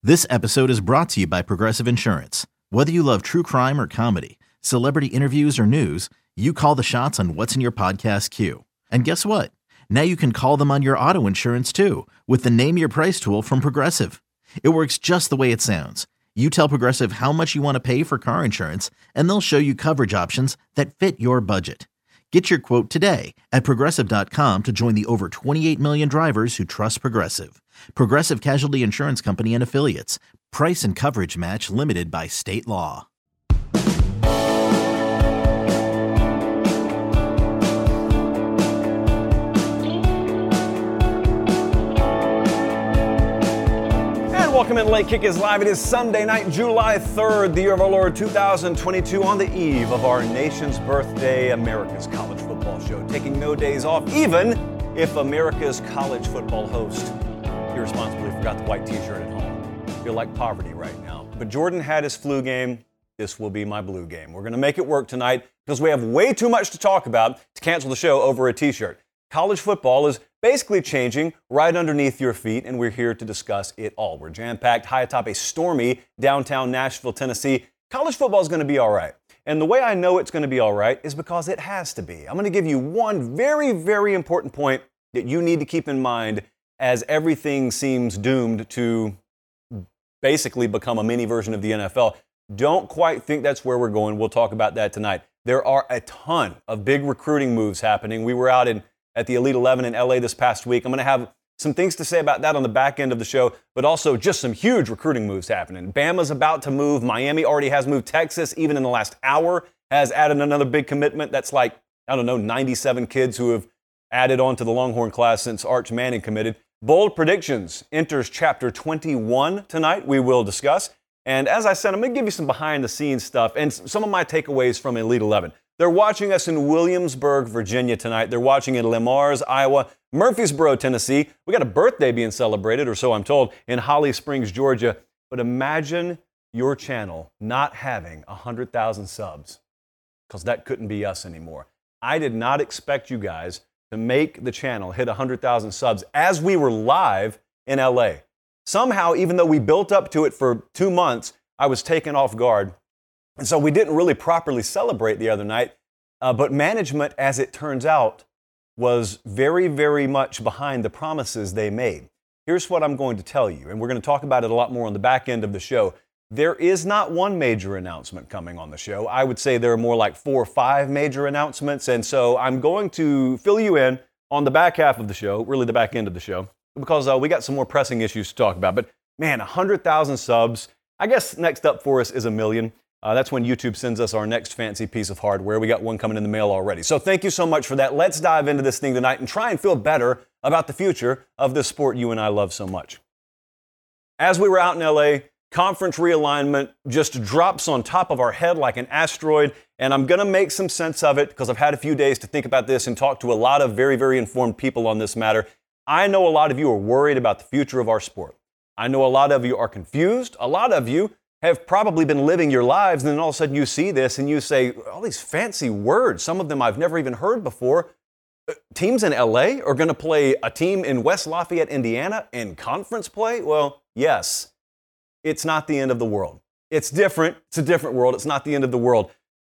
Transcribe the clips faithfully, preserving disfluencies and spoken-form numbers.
This episode is brought to you by Progressive Insurance. Whether you love true crime or comedy, celebrity interviews or news, you call the shots on what's in your podcast queue. And guess what? Now you can call them on your auto insurance too with the Name Your Price tool from Progressive. It works just the way it sounds. You tell Progressive how much you want to pay for car insurance, and they'll show you coverage options that fit your budget. Get your quote today at Progressive dot com to join the over twenty-eight million drivers who trust Progressive. Progressive Casualty Insurance Company and Affiliates. Price and coverage match limited by state law. Welcome in. Late Kick is live. It is Sunday night, July third, the year of our Lord two thousand twenty-two, on the eve of our nation's birthday, America's college football show. Taking no days off, even if America's college football host irresponsibly forgot the white t-shirt at home. I feel like poverty right now. But Jordan had his flu game. This will be my blue game. We're going to make it work tonight because we have way too much to talk about to cancel the show over a t-shirt. College football is basically changing right underneath your feet, and we're here to discuss it all. We're jam-packed high atop a stormy downtown Nashville, Tennessee. College football is going to be all right. And the way I know it's going to be all right is because it has to be. I'm going to give you one very, very important point that you need to keep in mind as everything seems doomed to basically become a mini version of the N F L. Don't quite think that's where we're going. We'll talk about that tonight. There are a ton of big recruiting moves happening. We were out in at the Elite eleven in L A this past week. I'm going to have some things to say about that on the back end of the show, but also just some huge recruiting moves happening. Bama's about to move. Miami already has moved. Texas, even in the last hour, has added another big commitment. That's like, I don't know, ninety-seven kids who have added on to the Longhorn class since Arch Manning committed. Bold Predictions enters chapter twenty-one tonight. We will discuss. And as I said, I'm going to give you some behind-the-scenes stuff and some of my takeaways from Elite eleven. They're watching us in Williamsburg, Virginia tonight. They're watching in Le Mars, Iowa, Murfreesboro, Tennessee. We got a birthday being celebrated, or so I'm told, in Holly Springs, Georgia. But imagine your channel not having one hundred thousand subs, because that couldn't be us anymore. I did not expect you guys to make the channel hit one hundred thousand subs as we were live in L A. Somehow, even though we built up to it for two months, I was taken off guard. And so we didn't really properly celebrate the other night, uh, but management, as it turns out, was very, very much behind the promises they made. Here's what I'm going to tell you, and we're going to talk about it a lot more on the back end of the show. There is not one major announcement coming on the show. I would say there are more like four or five major announcements, and so I'm going to fill you in on the back half of the show, really the back end of the show, because uh, we got some more pressing issues to talk about. But man, one hundred thousand subs. I guess next up for us is a million. Uh, that's when YouTube sends us our next fancy piece of hardware. We got one coming in the mail already. So thank you so much for that. Let's dive into this thing tonight and try and feel better about the future of this sport you and I love so much. As we were out in L A, conference realignment just drops on top of our head like an asteroid, and I'm going to make some sense of it because I've had a few days to think about this and talk to a lot of very, very informed people on this matter. I know a lot of you are worried about the future of our sport. I know a lot of you are confused. A lot of you have probably been living your lives, and then all of a sudden you see this and you say, all these fancy words, some of them I've never even heard before. Teams in L A are going to play a team in West Lafayette, Indiana in conference play? Well, yes. It's not the end of the world. It's different. It's a different world. It's not the end of the world.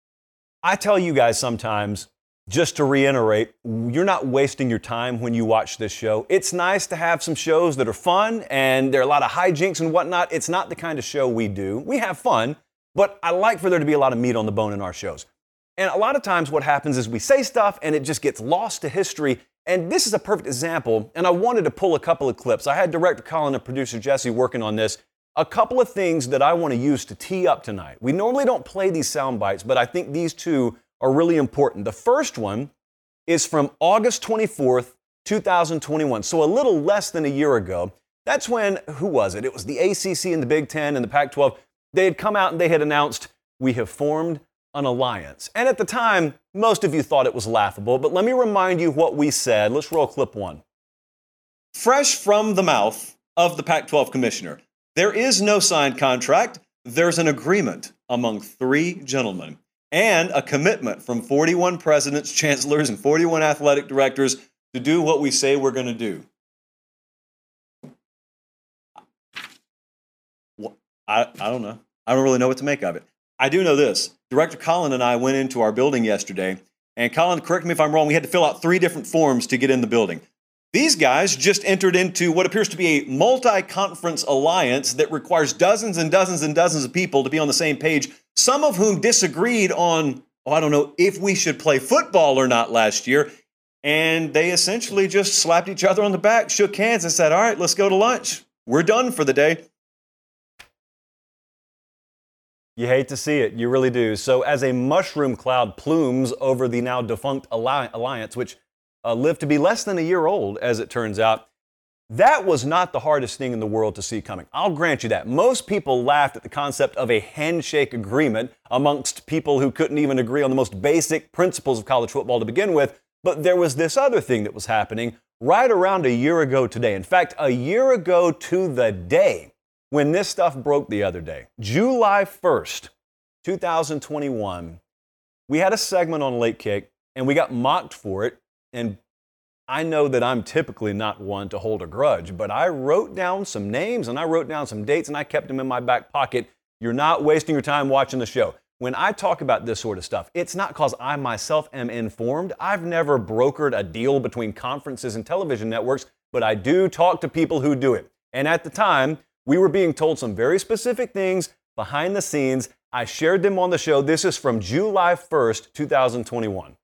I tell you guys sometimes, just to reiterate, you're not wasting your time when you watch this show. It's nice to have some shows that are fun and there are a lot of hijinks and whatnot. It's not the kind of show we do. We have fun, but I like for there to be a lot of meat on the bone in our shows. And a lot of times what happens is we say stuff and it just gets lost to history. And this is a perfect example. And I wanted to pull a couple of clips. I had director Colin and producer Jesse working on this. A couple of things that I want to use to tee up tonight. We normally don't play these sound bites, but I think these two are really important. The first one is from August twenty-fourth, two thousand twenty-one, so a little less than a year ago. That's when, who was it? It was the A C C and the Big Ten and the Pac twelve. They had come out and they had announced, we have formed an alliance. And at the time, most of you thought it was laughable, but let me remind you what we said. Let's roll clip one. Fresh from the mouth of the Pac twelve commissioner, there is no signed contract. There's an agreement among three gentlemen and a commitment from forty-one presidents, chancellors, and forty-one athletic directors to do what we say we're going to do. I, I don't know. I don't really know what to make of it. I do know this. Director Colin and I went into our building yesterday, and Colin, correct me if I'm wrong, we had to fill out three different forms to get in the building. These guys just entered into what appears to be a multi-conference alliance that requires dozens and dozens and dozens of people to be on the same page, some of whom disagreed on, oh, I don't know, if we should play football or not last year. And they essentially just slapped each other on the back, shook hands, and said, all right, let's go to lunch. We're done for the day. You hate to see it. You really do. So as a mushroom cloud plumes over the now defunct alliance, which uh, lived to be less than a year old, as it turns out, that was not the hardest thing in the world to see coming. I'll grant you that. Most people laughed at the concept of a handshake agreement amongst people who couldn't even agree on the most basic principles of college football to begin with. But there was this other thing that was happening right around a year ago today. In fact, a year ago to the day when this stuff broke the other day, July first, two thousand twenty-one, we had a segment on Late Kick, and we got mocked for it. And I know that I'm typically not one to hold a grudge, but I wrote down some names, and I wrote down some dates, and I kept them in my back pocket. You're not wasting your time watching the show. When I talk about this sort of stuff, it's not because I myself am informed. I've never brokered a deal between conferences and television networks, but I do talk to people who do it. And at the time, we were being told some very specific things behind the scenes. I shared them on the show. This is from July first, two thousand twenty-one.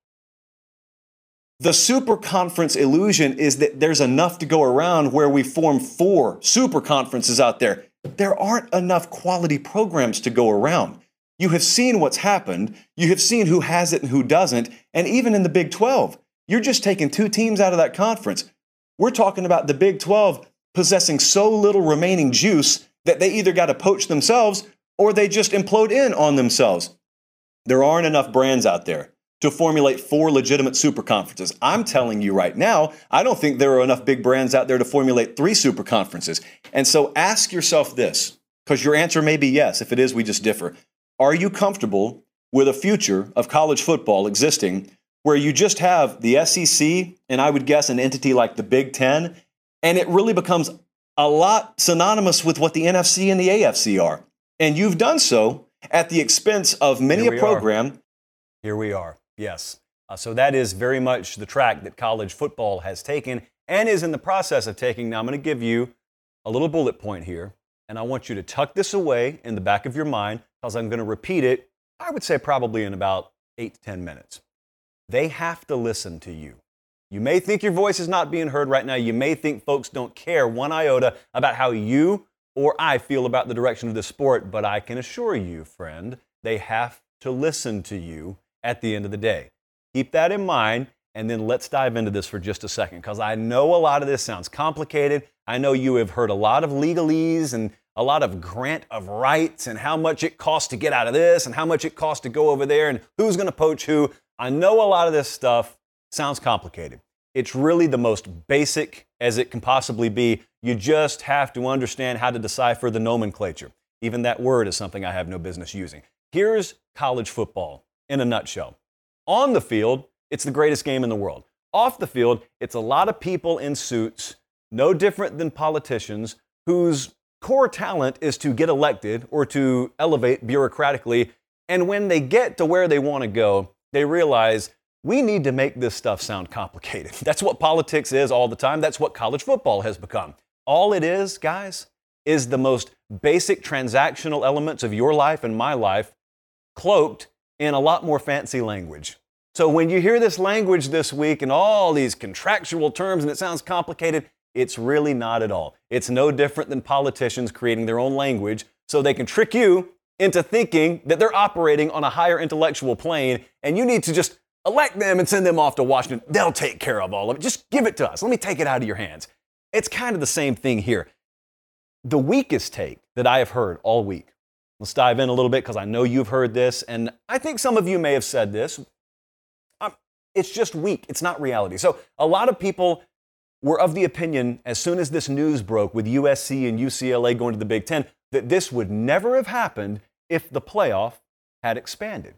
The super conference illusion is that there's enough to go around where we form four super conferences out there. There aren't enough quality programs to go around. You have seen what's happened. You have seen who has it and who doesn't. And even in the Big twelve, you're just taking two teams out of that conference. We're talking about the Big twelve possessing so little remaining juice that they either got to poach themselves or they just implode in on themselves. There aren't enough brands out there to formulate four legitimate super conferences. I'm telling you right now, I don't think there are enough big brands out there to formulate three super conferences. And so ask yourself this, because your answer may be yes. If it is, we just differ. Are you comfortable with a future of college football existing where you just have the S E C and I would guess an entity like the Big Ten, and it really becomes a lot synonymous with what the N F C and the A F C are? And you've done so at the expense of many a program. Are. Here we are, yes. Uh, so that is very much the track that college football has taken and is in the process of taking. Now I'm going to give you a little bullet point here, and I want you to tuck this away in the back of your mind because I'm going to repeat it, I would say probably in about eight to ten minutes. They have to listen to you. You may think your voice is not being heard right now. You may think folks don't care one iota about how you or I feel about the direction of the sport, but I can assure you, friend, they have to listen to you at the end of the day. Keep that in mind, and then let's dive into this for just a second, because I know a lot of this sounds complicated. I know you have heard a lot of legalese and a lot of grant of rights and how much it costs to get out of this and how much it costs to go over there and who's going to poach who. I know a lot of this stuff sounds complicated. It's really the most basic as it can possibly be. You just have to understand how to decipher the nomenclature. Even that word is something I have no business using. Here's college football in a nutshell. On the field, it's the greatest game in the world. Off the field, it's a lot of people in suits, no different than politicians, whose core talent is to get elected or to elevate bureaucratically. And when they get to where they want to go, they realize we need to make this stuff sound complicated. That's what politics is all the time. That's what college football has become. All it is, guys, is the most basic transactional elements of your life and my life cloaked in a lot more fancy language. So when you hear this language this week and all these contractual terms and it sounds complicated, it's really not at all. It's no different than politicians creating their own language so they can trick you into thinking that they're operating on a higher intellectual plane and you need to just elect them and send them off to Washington. They'll take care of all of it. Just give it to us. Let me take it out of your hands. It's kind of the same thing here. The weakest take that I have heard all week. Let's dive in a little bit because I know you've heard this, and I think some of you may have said this. Um, it's just weak. It's not reality. So a lot of people were of the opinion, as soon as this news broke with U S C and U C L A going to the Big Ten, that this would never have happened if the playoff had expanded.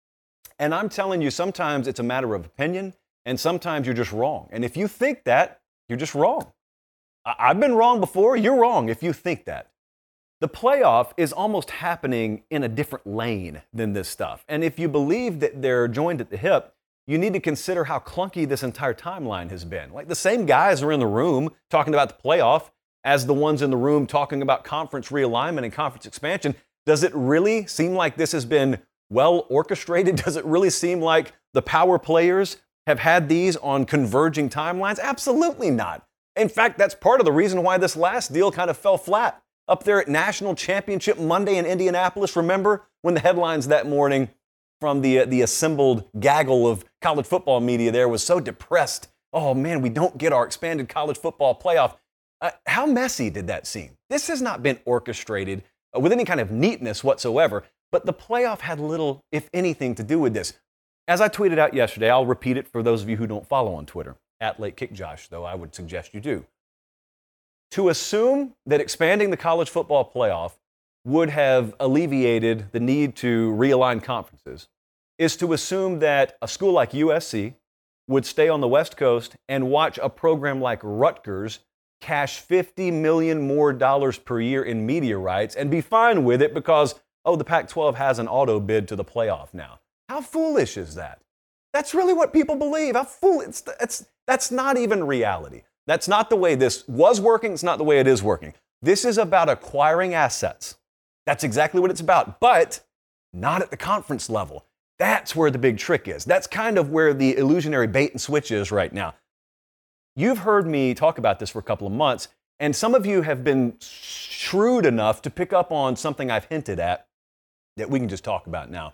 And I'm telling you, sometimes it's a matter of opinion, and sometimes you're just wrong. And if you think that, you're just wrong. I- I've been wrong before. You're wrong if you think that. The playoff is almost happening in a different lane than this stuff. And if you believe that they're joined at the hip, you need to consider how clunky this entire timeline has been. Like, the same guys are in the room talking about the playoff as the ones in the room talking about conference realignment and conference expansion. Does it really seem like this has been well orchestrated? Does it really seem like the power players have had these on converging timelines? Absolutely not. In fact, that's part of the reason why this last deal kind of fell flat. Up there at National Championship Monday in Indianapolis, remember when the headlines that morning from the, uh, the assembled gaggle of college football media there was so depressed? Oh man, we don't get our expanded college football playoff. Uh, how messy did that seem? This has not been orchestrated uh, with any kind of neatness whatsoever, but the playoff had little, if anything, to do with this. As I tweeted out yesterday, I'll repeat it for those of you who don't follow on Twitter, at Late Kick Josh, though I would suggest you do. To assume that expanding the college football playoff would have alleviated the need to realign conferences is to assume that a school like U S C would stay on the West Coast and watch a program like Rutgers cash fifty million dollars more dollars per year in media rights and be fine with it because, oh, the Pac twelve has an auto bid to the playoff now. How foolish is that? That's really what people believe. How fool it's, it's that's not even reality. That's not the way this was working. It's not the way it is working. This is about acquiring assets. That's exactly what it's about, but not at the conference level. That's where the big trick is. That's kind of where the illusionary bait and switch is right now. You've heard me talk about this for a couple of months, and some of you have been shrewd enough to pick up on something I've hinted at that we can just talk about now.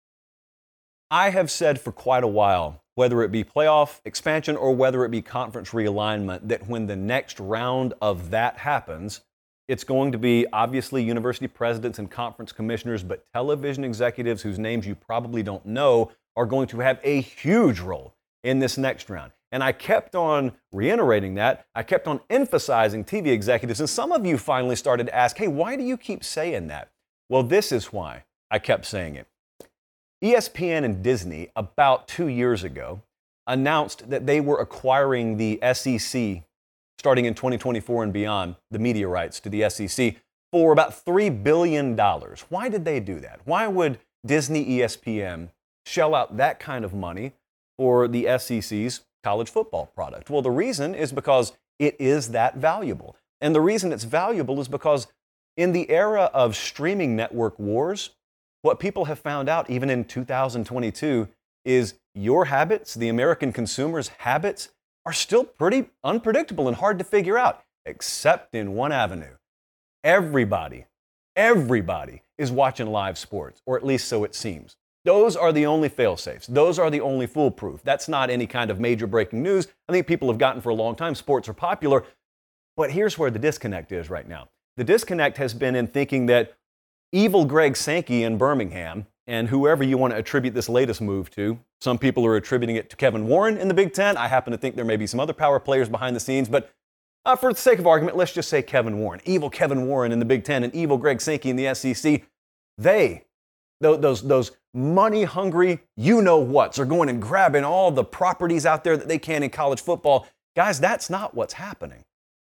I have said for quite a while, whether it be playoff expansion or whether it be conference realignment, that when the next round of that happens, it's going to be obviously university presidents and conference commissioners, but television executives whose names you probably don't know are going to have a huge role in this next round. And I kept on reiterating that. I kept on emphasizing T V executives. And some of you finally started to ask, hey, why do you keep saying that? Well, this is why I kept saying it. E S P N and Disney, about two years ago, announced that they were acquiring the S E C, starting in twenty twenty-four and beyond, the media rights to the S E C, for about three billion dollars. Why did they do that? Why would Disney E S P N shell out that kind of money for the S E C's college football product? Well, the reason is because it is that valuable. And the reason it's valuable is because in the era of streaming network wars, what people have found out, even in two thousand twenty-two, is your habits, the American consumer's habits, are still pretty unpredictable and hard to figure out, except in one avenue. Everybody, everybody is watching live sports, or at least so it seems. Those are the only fail-safes. Those are the only foolproof. That's not any kind of major breaking news. I think people have gotten for a long time sports are popular, but here's where the disconnect is right now. The disconnect has been in thinking that evil Greg Sankey in Birmingham, and whoever you want to attribute this latest move to, some people are attributing it to Kevin Warren in the Big Ten. I happen to think there may be some other power players behind the scenes, but uh, for the sake of argument, let's just say Kevin Warren. Evil Kevin Warren in the Big Ten and evil Greg Sankey in the S E C. They, those, those money-hungry you-know-whats, are going and grabbing all the properties out there that they can in college football. Guys, that's not what's happening.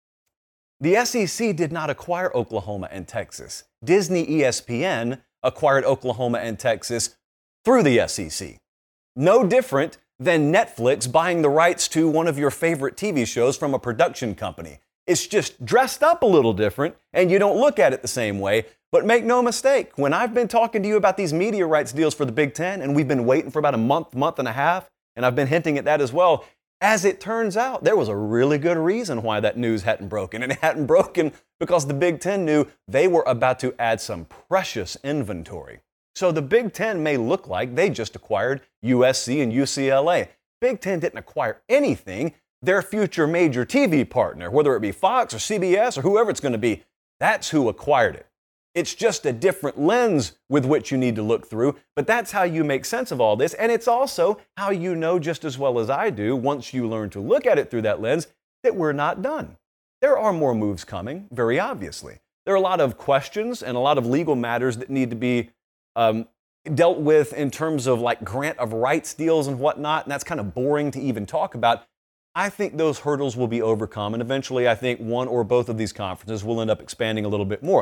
The S E C did not acquire Oklahoma and Texas. Disney E S P N acquired Oklahoma and Texas through the S E C. No different than Netflix buying the rights to one of your favorite T V shows from a production company. It's just dressed up a little different, and you don't look at it the same way. But make no mistake, when I've been talking to you about these media rights deals for the Big Ten, and we've been waiting for about a month, month and a half, and I've been hinting at that as well, as it turns out, there was a really good reason why that news hadn't broken. And it hadn't broken because the Big Ten knew they were about to add some precious inventory. So the Big Ten may look like they just acquired U S C and U C L A. Big Ten didn't acquire anything. Their future major T V partner, whether it be Fox or C B S or whoever it's going to be, that's who acquired it. It's just a different lens with which you need to look through, but that's how you make sense of all this, and it's also how you know just as well as I do, once you learn to look at it through that lens, that we're not done. There are more moves coming, very obviously. There are a lot of questions and a lot of legal matters that need to be um, dealt with in terms of like grant of rights deals and whatnot, and that's kind of boring to even talk about. I think those hurdles will be overcome, and eventually I think one or both of these conferences will end up expanding a little bit more.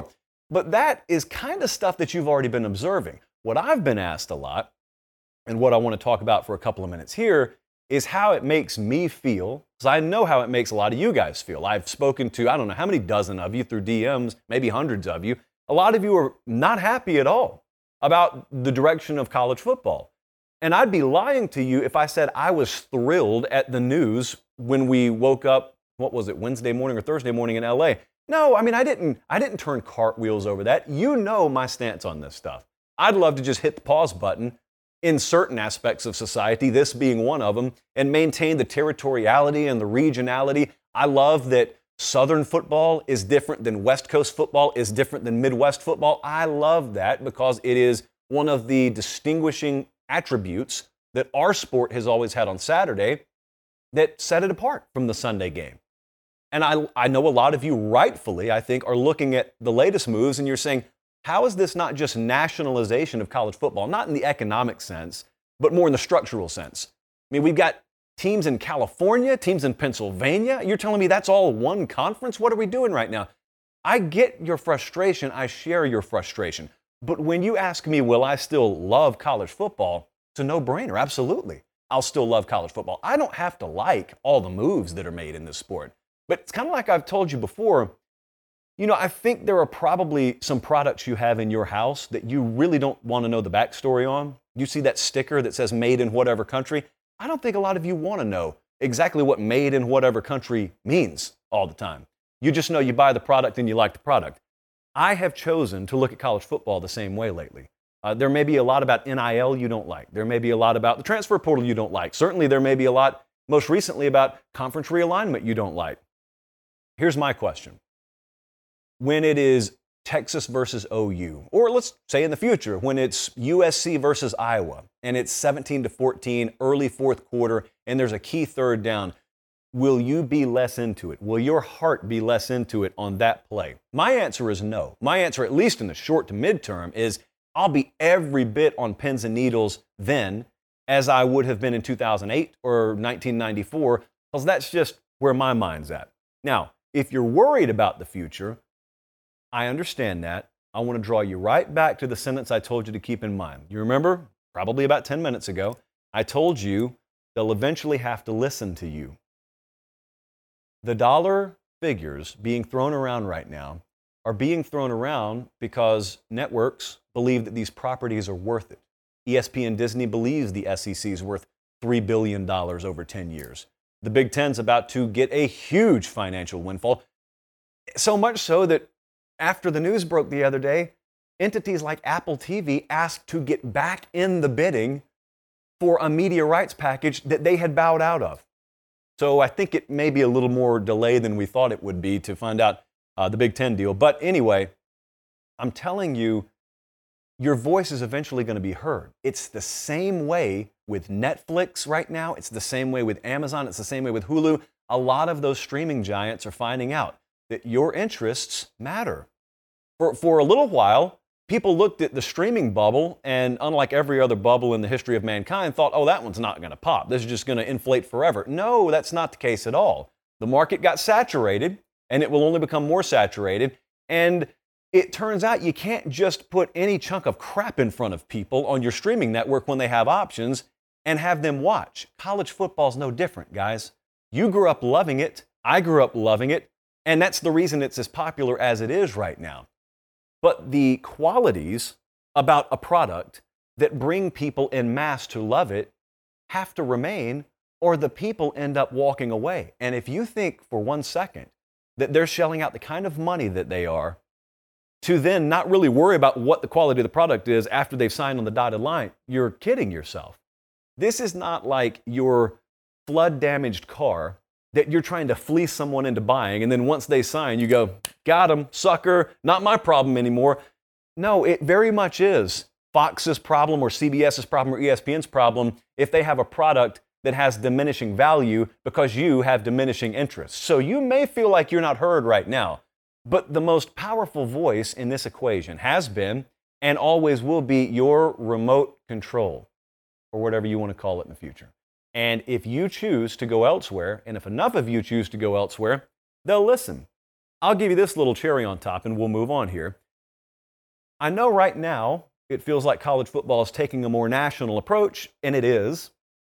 But that is kind of stuff that you've already been observing. What I've been asked a lot, and what I want to talk about for a couple of minutes here, is how it makes me feel, because I know how it makes a lot of you guys feel. I've spoken to, I don't know how many dozen of you through D Ms, maybe hundreds of you. A lot of you are not happy at all about the direction of college football. And I'd be lying to you if I said I was thrilled at the news when we woke up, what was it, Wednesday morning or Thursday morning in L A. No, I mean, I didn't, I didn't turn cartwheels over that. You know my stance on this stuff. I'd love to just hit the pause button in certain aspects of society, this being one of them, and maintain the territoriality and the regionality. I love that Southern football is different than West Coast football, is different than Midwest football. I love that because it is one of the distinguishing attributes that our sport has always had on Saturday that set it apart from the Sunday game. And I, I know a lot of you rightfully, I think, are looking at the latest moves and you're saying, how is this not just nationalization of college football? Not in the economic sense, but more in the structural sense. I mean, we've got teams in California, teams in Pennsylvania. You're telling me that's all one conference? What are we doing right now? I get your frustration. I share your frustration. But when you ask me, will I still love college football? It's a no-brainer. Absolutely. I'll still love college football. I don't have to like all the moves that are made in this sport. But it's kind of like I've told you before, you know, I think there are probably some products you have in your house that you really don't want to know the backstory on. You see that sticker that says made in whatever country. I don't think a lot of you want to know exactly what made in whatever country means all the time. You just know you buy the product and you like the product. I have chosen to look at college football the same way lately. Uh, there may be a lot about N I L you don't like. There may be a lot about the transfer portal you don't like. Certainly there may be a lot, most recently, about conference realignment you don't like. Here's my question. When it is Texas versus O U, or let's say in the future, when it's U S C versus Iowa, and it's seventeen to fourteen, early fourth quarter, and there's a key third down, will you be less into it? Will your heart be less into it on that play? My answer is no. My answer, at least in the short to midterm, is I'll be every bit on pins and needles then as I would have been in two thousand eight or nineteen ninety-four, because that's just where my mind's at. Now, if you're worried about the future, I understand that. I want to draw you right back to the sentence I told you to keep in mind. You remember, probably about ten minutes ago, I told you they'll eventually have to listen to you. The dollar figures being thrown around right now are being thrown around because networks believe that these properties are worth it. E S P N Disney believes the S E C is worth three billion dollars over ten years. The Big Ten's about to get a huge financial windfall, so much so that after the news broke the other day, entities like Apple T V asked to get back in the bidding for a media rights package that they had bowed out of. So I think it may be a little more delay than we thought it would be to find out uh, the Big Ten deal. But anyway, I'm telling you, your voice is eventually going to be heard. It's the same way with Netflix right now. It's the same way with Amazon. It's the same way with Hulu. A lot of those streaming giants are finding out that your interests matter. For, for a little while, people looked at the streaming bubble and, unlike every other bubble in the history of mankind, thought, oh, that one's not going to pop. This is just going to inflate forever. No, that's not the case at all. The market got saturated, and it will only become more saturated. And it turns out you can't just put any chunk of crap in front of people on your streaming network when they have options and have them watch. College football's no different, guys. You grew up loving it. I grew up loving it. And that's the reason it's as popular as it is right now. But the qualities about a product that bring people en masse to love it have to remain, or the people end up walking away. And if you think for one second that they're shelling out the kind of money that they are to then not really worry about what the quality of the product is after they've signed on the dotted line, you're kidding yourself. This is not like your flood-damaged car that you're trying to fleece someone into buying, and then once they sign, you go, got him, sucker, not my problem anymore. No, it very much is Fox's problem or CBS's problem or E S P N's problem if they have a product that has diminishing value because you have diminishing interests. So you may feel like you're not heard right now, but the most powerful voice in this equation has been and always will be your remote control, or whatever you want to call it in the future. And if you choose to go elsewhere, and if enough of you choose to go elsewhere, they'll listen. I'll give you this little cherry on top, and we'll move on here. I know right now it feels like college football is taking a more national approach, and it is,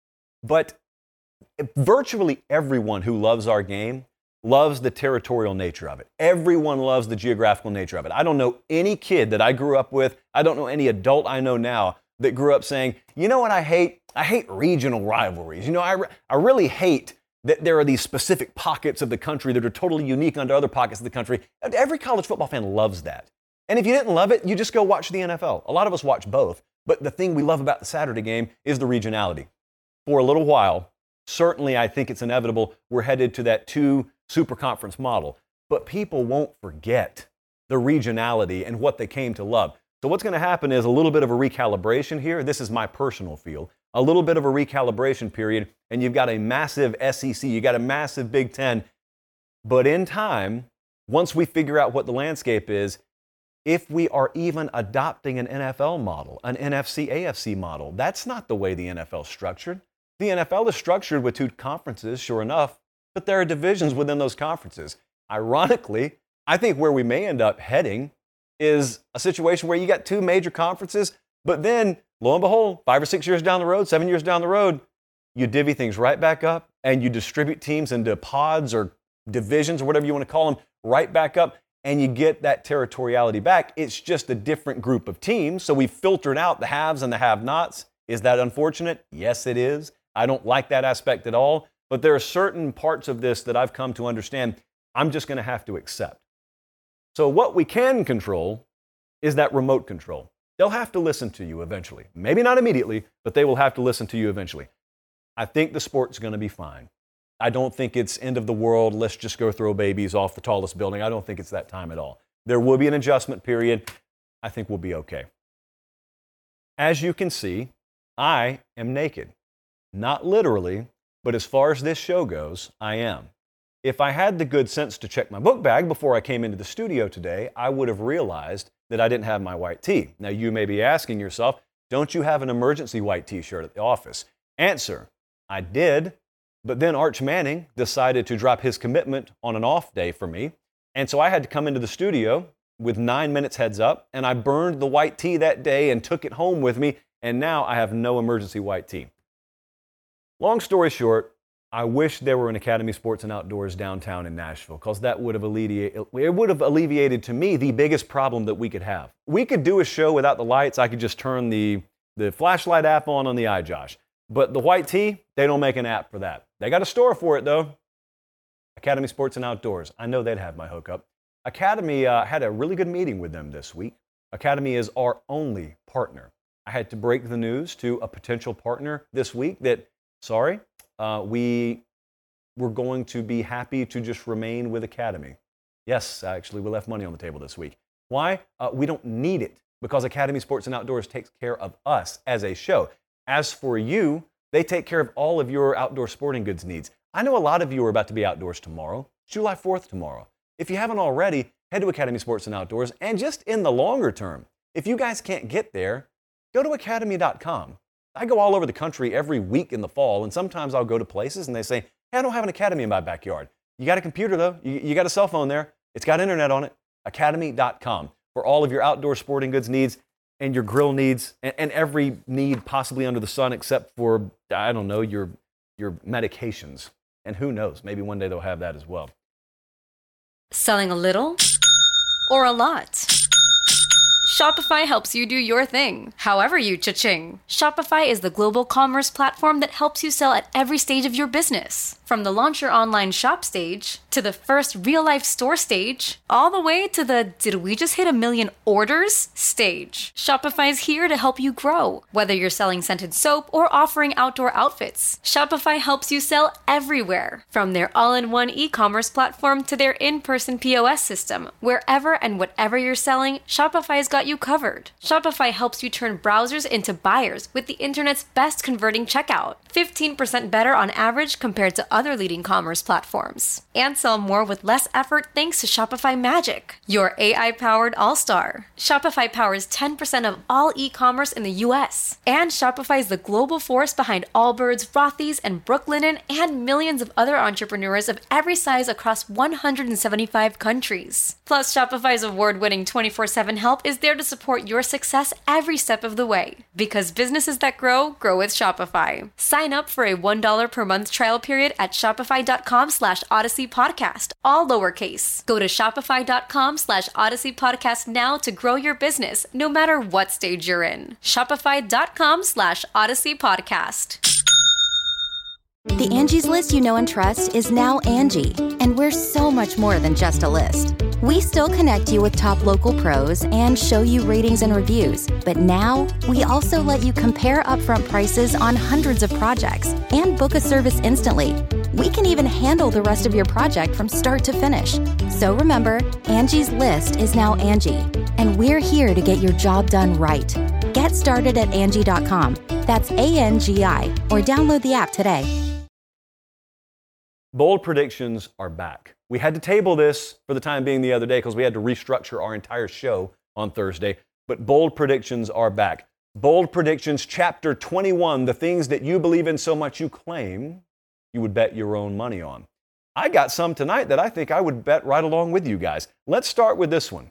but virtually everyone who loves our game loves the territorial nature of it. Everyone loves the geographical nature of it. I don't know any kid that I grew up with, I don't know any adult I know now that grew up saying, you know what I hate? I hate regional rivalries. You know, I, re- I really hate that there are these specific pockets of the country that are totally unique under other pockets of the country. Every college football fan loves that. And if you didn't love it, you just go watch the N F L. A lot of us watch both. But the thing we love about the Saturday game is the regionality. For a little while, certainly I think it's inevitable we're headed to that two super conference model. But people won't forget the regionality and what they came to love. So what's going to happen is a little bit of a recalibration here. This is my personal feel. A little bit of a recalibration period, and you've got a massive S E C, you got a massive Big Ten. But in time, once we figure out what the landscape is, if we are even adopting an N F L model, an N F C A F C model, that's not the way the N F L is structured. The N F L is structured with two conferences, sure enough, but there are divisions within those conferences. Ironically, I think where we may end up heading is a situation where you got two major conferences, but then, lo and behold, five or six years down the road, seven years down the road, you divvy things right back up and you distribute teams into pods or divisions or whatever you want to call them right back up, and you get that territoriality back. It's just a different group of teams. So we've filtered out the haves and the have-nots. Is that unfortunate? Yes, it is. I don't like that aspect at all. But there are certain parts of this that I've come to understand I'm just going to have to accept. So what we can control is that remote control. They'll have to listen to you eventually. Maybe not immediately, but they will have to listen to you eventually. I think the sport's going to be fine. I don't think it's end of the world, let's just go throw babies off the tallest building. I don't think it's that time at all. There will be an adjustment period. I think we'll be okay. As you can see, I am naked. Not literally, but as far as this show goes, I am. If I had the good sense to check my book bag before I came into the studio today, I would have realized that I didn't have my white tee. Now you may be asking yourself, don't you have an emergency white t-shirt at the office? Answer, I did, but then Arch Manning decided to drop his commitment on an off day for me, and so I had to come into the studio with nine minutes heads up, and I burned the white tee that day and took it home with me, and now I have no emergency white tee. Long story short, I wish there were an Academy Sports and Outdoors downtown in Nashville, because that would have alleviated, it would have alleviated to me the biggest problem that we could have. We could do a show without the lights. I could just turn the, the flashlight app on on the iJosh. But the white tee, they don't make an app for that. They got a store for it, though. Academy Sports and Outdoors. I know they'd have my hookup. Academy uh, had a really good meeting with them this week. Academy is our only partner. I had to break the news to a potential partner this week that, sorry, uh, we were going to be happy to just remain with Academy. Yes, actually, we left money on the table this week. Why? Uh, we don't need it, because Academy Sports and Outdoors takes care of us as a show. As for you, they take care of all of your outdoor sporting goods needs. I know a lot of you are about to be outdoors tomorrow, July fourth tomorrow. If you haven't already, head to Academy Sports and Outdoors, and just in the longer term, if you guys can't get there, go to academy dot com. I go all over the country every week in the fall, and sometimes I'll go to places and they say, hey, I don't have an Academy in my backyard. You got a computer though, you, you got a cell phone there, it's got internet on it, academy dot com for all of your outdoor sporting goods needs and your grill needs and, and every need possibly under the sun except for, I don't know, your, your medications. And who knows, maybe one day they'll have that as well. Selling a little or a lot? Shopify helps you do your thing, however you cha-ching. Shopify is the global commerce platform that helps you sell at every stage of your business. From the launch your online shop stage, to the first real-life store stage, all the way to the did we just hit a million orders stage. Shopify's here to help you grow. Whether you're selling scented soap or offering outdoor outfits, Shopify helps you sell everywhere. From their all-in-one e-commerce platform to their in-person P O S system, wherever and whatever you're selling, Shopify's got you covered. Shopify helps you turn browsers into buyers with the internet's best converting checkout, fifteen percent better on average compared to other leading commerce platforms. And sell more with less effort thanks to Shopify Magic, your A I-powered all-star. Shopify powers ten percent of all e-commerce in the U S. And Shopify is the global force behind Allbirds, Rothy's, and Brooklinen, and millions of other entrepreneurs of every size across one hundred seventy-five countries. Plus, Shopify's award-winning twenty-four seven help is there to support your success every step of the way. Because businesses that grow, grow with Shopify. Sign up for a one dollar per month trial period at shopify.com slash Odyssey Podcast, all lowercase. Go to shopify.com slash Odyssey Podcast now to grow your business, no matter what stage you're in. Shopify.com slash Odyssey Podcast. The Angie's List you know and trust is now Angie, and we're so much more than just a list. We still connect you with top local pros and show you ratings and reviews, but now we also let you compare upfront prices on hundreds of projects and book a service instantly. We can even handle the rest of your project from start to finish. So remember, Angie's List is now Angie, and we're here to get your job done right. Get started at Angie dot com. That's A N G I, or download the app today. Bold predictions are back. We had to table this for the time being the other day because we had to restructure our entire show on Thursday, but bold predictions are back. Bold predictions, chapter twenty-one, the things that you believe in so much you claim you would bet your own money on. I got some tonight that I think I would bet right along with you guys. Let's start with this one.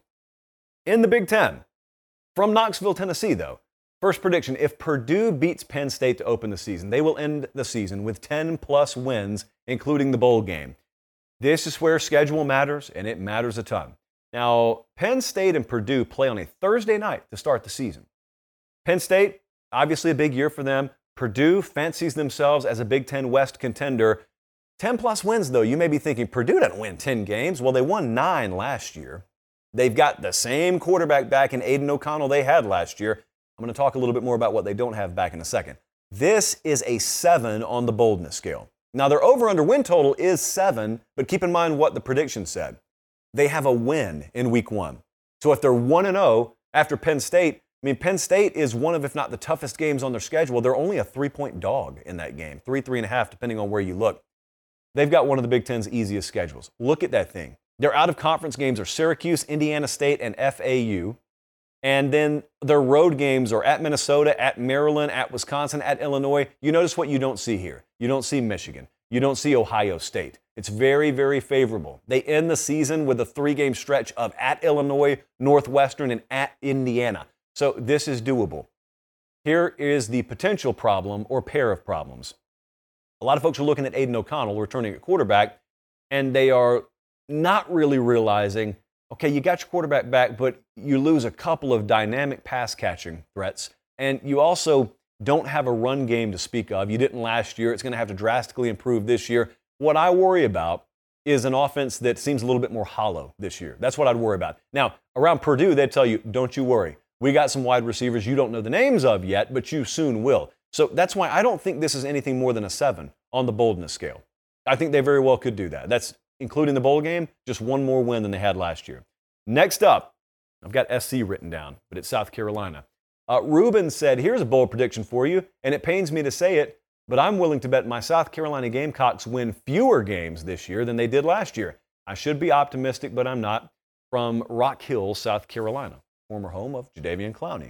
In the Big Ten, from Knoxville, Tennessee, though, first prediction, if Purdue beats Penn State to open the season, they will end the season with ten plus wins, including the bowl game. This is where schedule matters, and it matters a ton. Now, Penn State and Purdue play on a Thursday night to start the season. Penn State, obviously a big year for them. Purdue fancies themselves as a Big Ten West contender. ten plus wins, though. You may be thinking, Purdue didn't win ten games. Well, they won nine last year. They've got the same quarterback back in Aiden O'Connell they had last year. I'm going to talk a little bit more about what they don't have back in a second. This is a seven on the boldness scale. Now, their over-under win total is seven, but keep in mind what the prediction said. They have a win in week one. So if they're one and oh after Penn State, I mean, Penn State is one of, if not the toughest games on their schedule. They're only a three-point dog in that game, three, three and a half, depending on where you look. They've got one of the Big Ten's easiest schedules. Look at that thing. Their out-of-conference games are Syracuse, Indiana State, and F A U. And then their road games are at Minnesota, at Maryland, at Wisconsin, at Illinois. You notice what you don't see here. You don't see Michigan. You don't see Ohio State. It's very, very favorable. They end the season with a three-game stretch of at Illinois, Northwestern, and at Indiana. So this is doable. Here is the potential problem or pair of problems. A lot of folks are looking at Aiden O'Connell returning at quarterback, and they are not really realizing, okay, you got your quarterback back, but you lose a couple of dynamic pass-catching threats, and you also don't have a run game to speak of. You didn't last year. It's going to have to drastically improve this year. What I worry about is an offense that seems a little bit more hollow this year. That's what I'd worry about. Now, around Purdue, they'd tell you, don't you worry. We got some wide receivers you don't know the names of yet, but you soon will. So that's why I don't think this is anything more than a seven on the boldness scale. I think they very well could do that. That's including the bowl game, just one more win than they had last year. Next up, I've got S C written down, but it's South Carolina. Uh, Ruben said, here's a bold prediction for you, and it pains me to say it, but I'm willing to bet my South Carolina Gamecocks win fewer games this year than they did last year. I should be optimistic, but I'm not. From Rock Hill, South Carolina, former home of Jadeveon Clowney.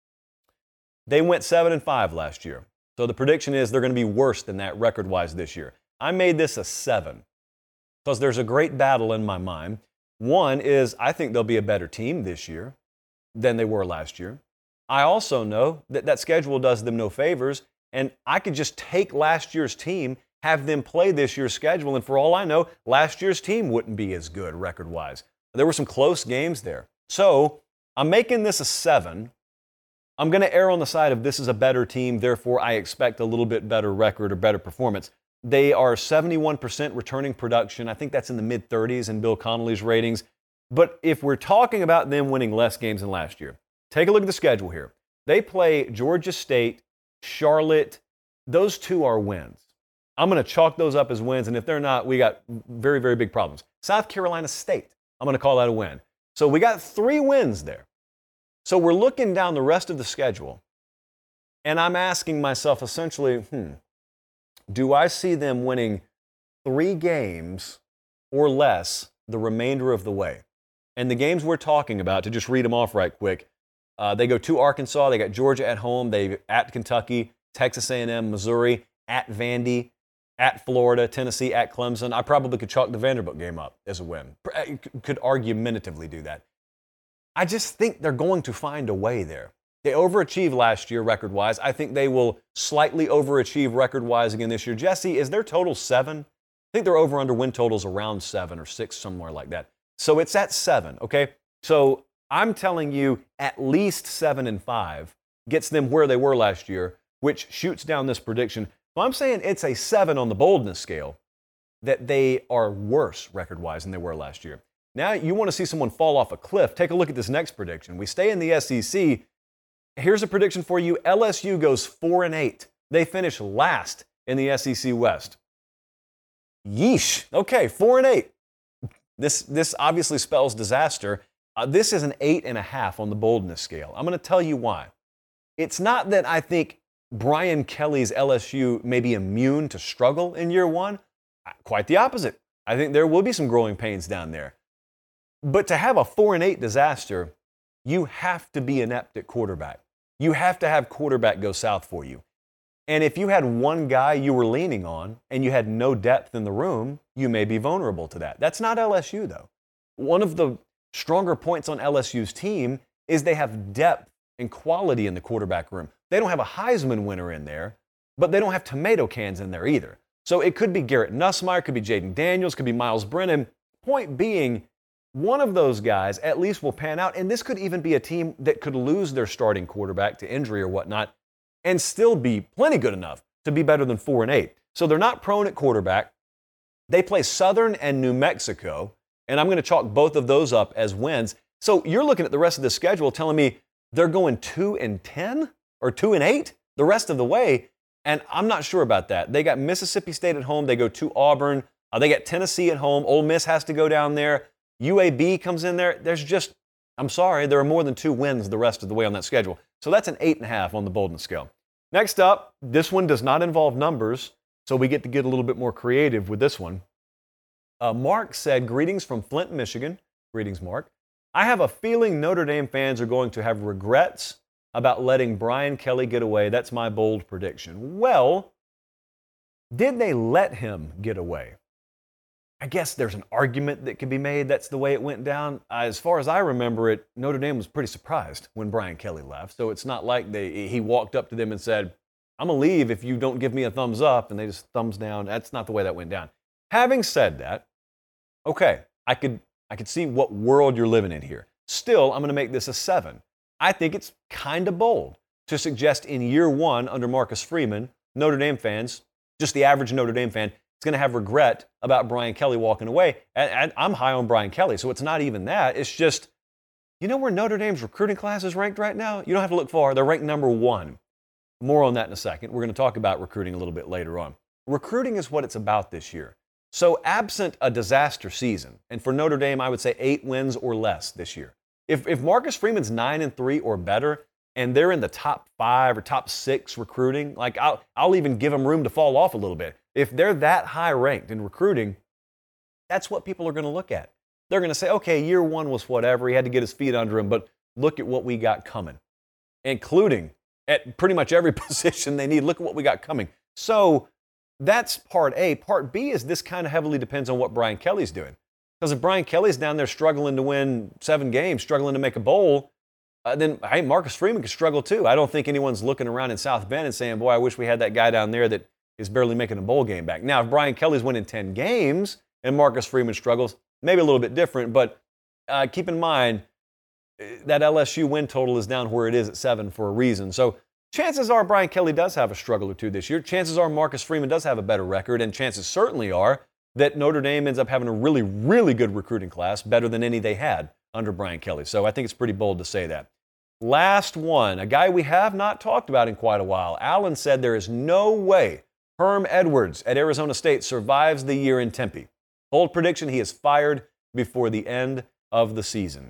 They went seven and five last year, so the prediction is they're going to be worse than that record-wise this year. I made this a seven because there's a great battle in my mind. One is I think they'll be a better team this year than they were last year. I also know that that schedule does them no favors, and I could just take last year's team, have them play this year's schedule, and for all I know, last year's team wouldn't be as good record-wise. There were some close games there. So I'm making this a seven. I'm going to err on the side of this is a better team, therefore I expect a little bit better record or better performance. They are seventy-one percent returning production. I think that's in the mid-thirties in Bill Connolly's ratings. But if we're talking about them winning less games than last year, take a look at the schedule here. They play Georgia State, Charlotte. Those two are wins. I'm going to chalk those up as wins, and if they're not, we got very, very big problems. South Carolina State, I'm going to call that a win. So we got three wins there. So we're looking down the rest of the schedule, and I'm asking myself essentially, hmm, do I see them winning three games or less the remainder of the way? And the games we're talking about, to just read them off right quick, uh, they go to Arkansas, they got Georgia at home, they at Kentucky, Texas A and M, Missouri, at Vandy, at Florida, Tennessee, at Clemson. I probably could chalk the Vanderbilt game up as a win. Could argumentatively do that. I just think they're going to find a way there. They overachieved last year record-wise. I think they will slightly overachieve record-wise again this year. Jesse, is their total seven? I think their over-under win totals around seven or six, somewhere like that. So it's at seven, okay? So I'm telling you at least seven and five gets them where they were last year, which shoots down this prediction. So I'm saying it's a seven on the boldness scale that they are worse record-wise than they were last year. Now you want to see someone fall off a cliff. Take a look at this next prediction. We stay in the S E C. Here's a prediction for you. L S U goes four and eight. They finish last in the S E C West. Yeesh. Okay, four and eight. This this obviously spells disaster. Uh, this is an eight and a half on the boldness scale. I'm going to tell you why. It's not that I think Brian Kelly's L S U may be immune to struggle in year one. Quite the opposite. I think there will be some growing pains down there. But to have a four and eight disaster, you have to be inept at quarterback. You have to have quarterback go south for you. And if you had one guy you were leaning on and you had no depth in the room, you may be vulnerable to that. That's not L S U, though. One of the stronger points on L S U's team is they have depth and quality in the quarterback room. They don't have a Heisman winner in there, but they don't have tomato cans in there either. So it could be Garrett Nussmeier, could be Jaden Daniels, could be Miles Brennan. Point being, one of those guys at least will pan out, and this could even be a team that could lose their starting quarterback to injury or whatnot and still be plenty good enough to be better than four and eight. So they're not prone at quarterback. They play Southern and New Mexico, and I'm going to chalk both of those up as wins. So you're looking at the rest of the schedule telling me they're going two and ten or two and eight the rest of the way, and I'm not sure about that. They got Mississippi State at home. They go to Auburn. Uh, they got Tennessee at home. Ole Miss has to go down there. U A B comes in there. There's just, I'm sorry, there are more than two wins the rest of the way on that schedule. So that's an eight and a half on the boldness scale. Next up, this one does not involve numbers, so we get to get a little bit more creative with this one. Uh, Mark said, greetings from Flint, Michigan. Greetings, Mark. I have a feeling Notre Dame fans are going to have regrets about letting Brian Kelly get away. That's my bold prediction. Well, did they let him get away? I guess there's an argument that could be made that's the way it went down. As far as I remember it, Notre Dame was pretty surprised when Brian Kelly left. So it's not like they he walked up to them and said, I'm going to leave if you don't give me a thumbs up, and they just thumbs down. That's not the way that went down. Having said that, okay, I could I could see what world you're living in here. Still, I'm going to make this a seven. I think it's kind of bold to suggest in year one under Marcus Freeman, Notre Dame fans, just the average Notre Dame fan, is going to have regret about Brian Kelly walking away. And, and I'm high on Brian Kelly, so it's not even that. It's just, you know where Notre Dame's recruiting class is ranked right now? You don't have to look far. They're ranked number one. More on that in a second. We're going to talk about recruiting a little bit later on. Recruiting is what it's about this year. So absent a disaster season, and for Notre Dame, I would say eight wins or less this year. If, if Marcus Freeman's nine and three or better, and they're in the top five or top six recruiting, like I'll, I'll even give them room to fall off a little bit. If they're that high ranked in recruiting, that's what people are going to look at. They're going to say, okay, year one was whatever. He had to get his feet under him, but look at what we got coming, including at pretty much every position they need. Look at what we got coming. So that's part A. Part B is this kind of heavily depends on what Brian Kelly's doing. Because if Brian Kelly's down there struggling to win seven games, struggling to make a bowl, uh, then, hey, Marcus Freeman could struggle too. I don't think anyone's looking around in South Bend and saying, boy, I wish we had that guy down there that is barely making a bowl game back. Now, if Brian Kelly's winning ten games and Marcus Freeman struggles, maybe a little bit different, but uh, keep in mind that L S U win total is down where it is at seven for a reason. So chances are Brian Kelly does have a struggle or two this year. Chances are Marcus Freeman does have a better record, and chances certainly are that Notre Dame ends up having a really, really good recruiting class, better than any they had under Brian Kelly. So I think it's pretty bold to say that. Last one, a guy we have not talked about in quite a while. Allen said there is no way Herm Edwards at Arizona State survives the year in Tempe. Bold prediction, he is fired before the end of the season.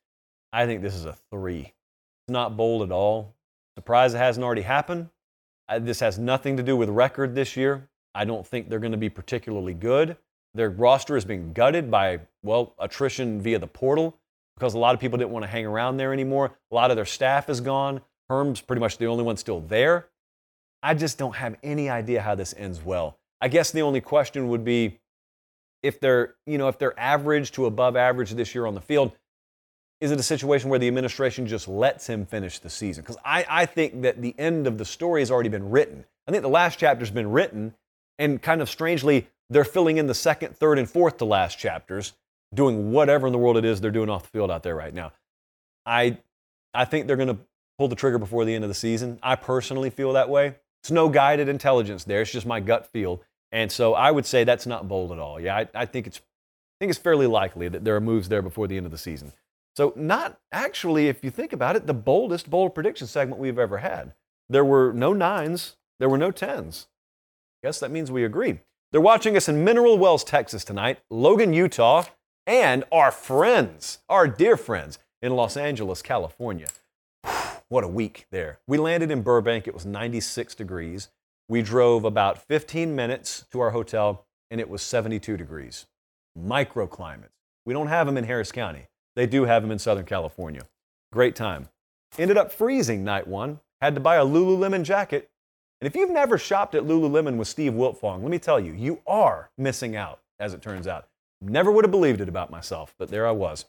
I think this is a three. It's not bold at all. Surprised it hasn't already happened. Uh, this has nothing to do with record this year. I don't think they're going to be particularly good. Their roster has been gutted by, well, attrition via the portal because a lot of people didn't want to hang around there anymore. A lot of their staff is gone. Herm's pretty much the only one still there. I just don't have any idea how this ends well. I guess the only question would be if they're, you know, if they're average to above average this year on the field, is it a situation where the administration just lets him finish the season? Because I, I think that the end of the story has already been written. I think the last chapter's been written, and kind of strangely, they're filling in the second, third, and fourth to last chapters, doing whatever in the world it is they're doing off the field out there right now. I, I think they're going to pull the trigger before the end of the season. I personally feel that way. It's no guided intelligence there. It's just my gut feel. And so I would say that's not bold at all. Yeah, I, I think it's I think it's fairly likely that there are moves there before the end of the season. So not actually, if you think about it, the boldest bold prediction segment we've ever had. There were no nines. There were no tens. I guess that means we agree. They're watching us in Mineral Wells, Texas tonight, Logan, Utah, and our friends, our dear friends in Los Angeles, California. What a week there. We landed in Burbank. It was ninety-six degrees. We drove about fifteen minutes to our hotel, and it was seventy-two degrees. Microclimates. We don't have them in Harris County. They do have them in Southern California. Great time. Ended up freezing night one. Had to buy a Lululemon jacket. And if you've never shopped at Lululemon with Steve Wiltfong, let me tell you, you are missing out, as it turns out. Never would have believed it about myself, but there I was.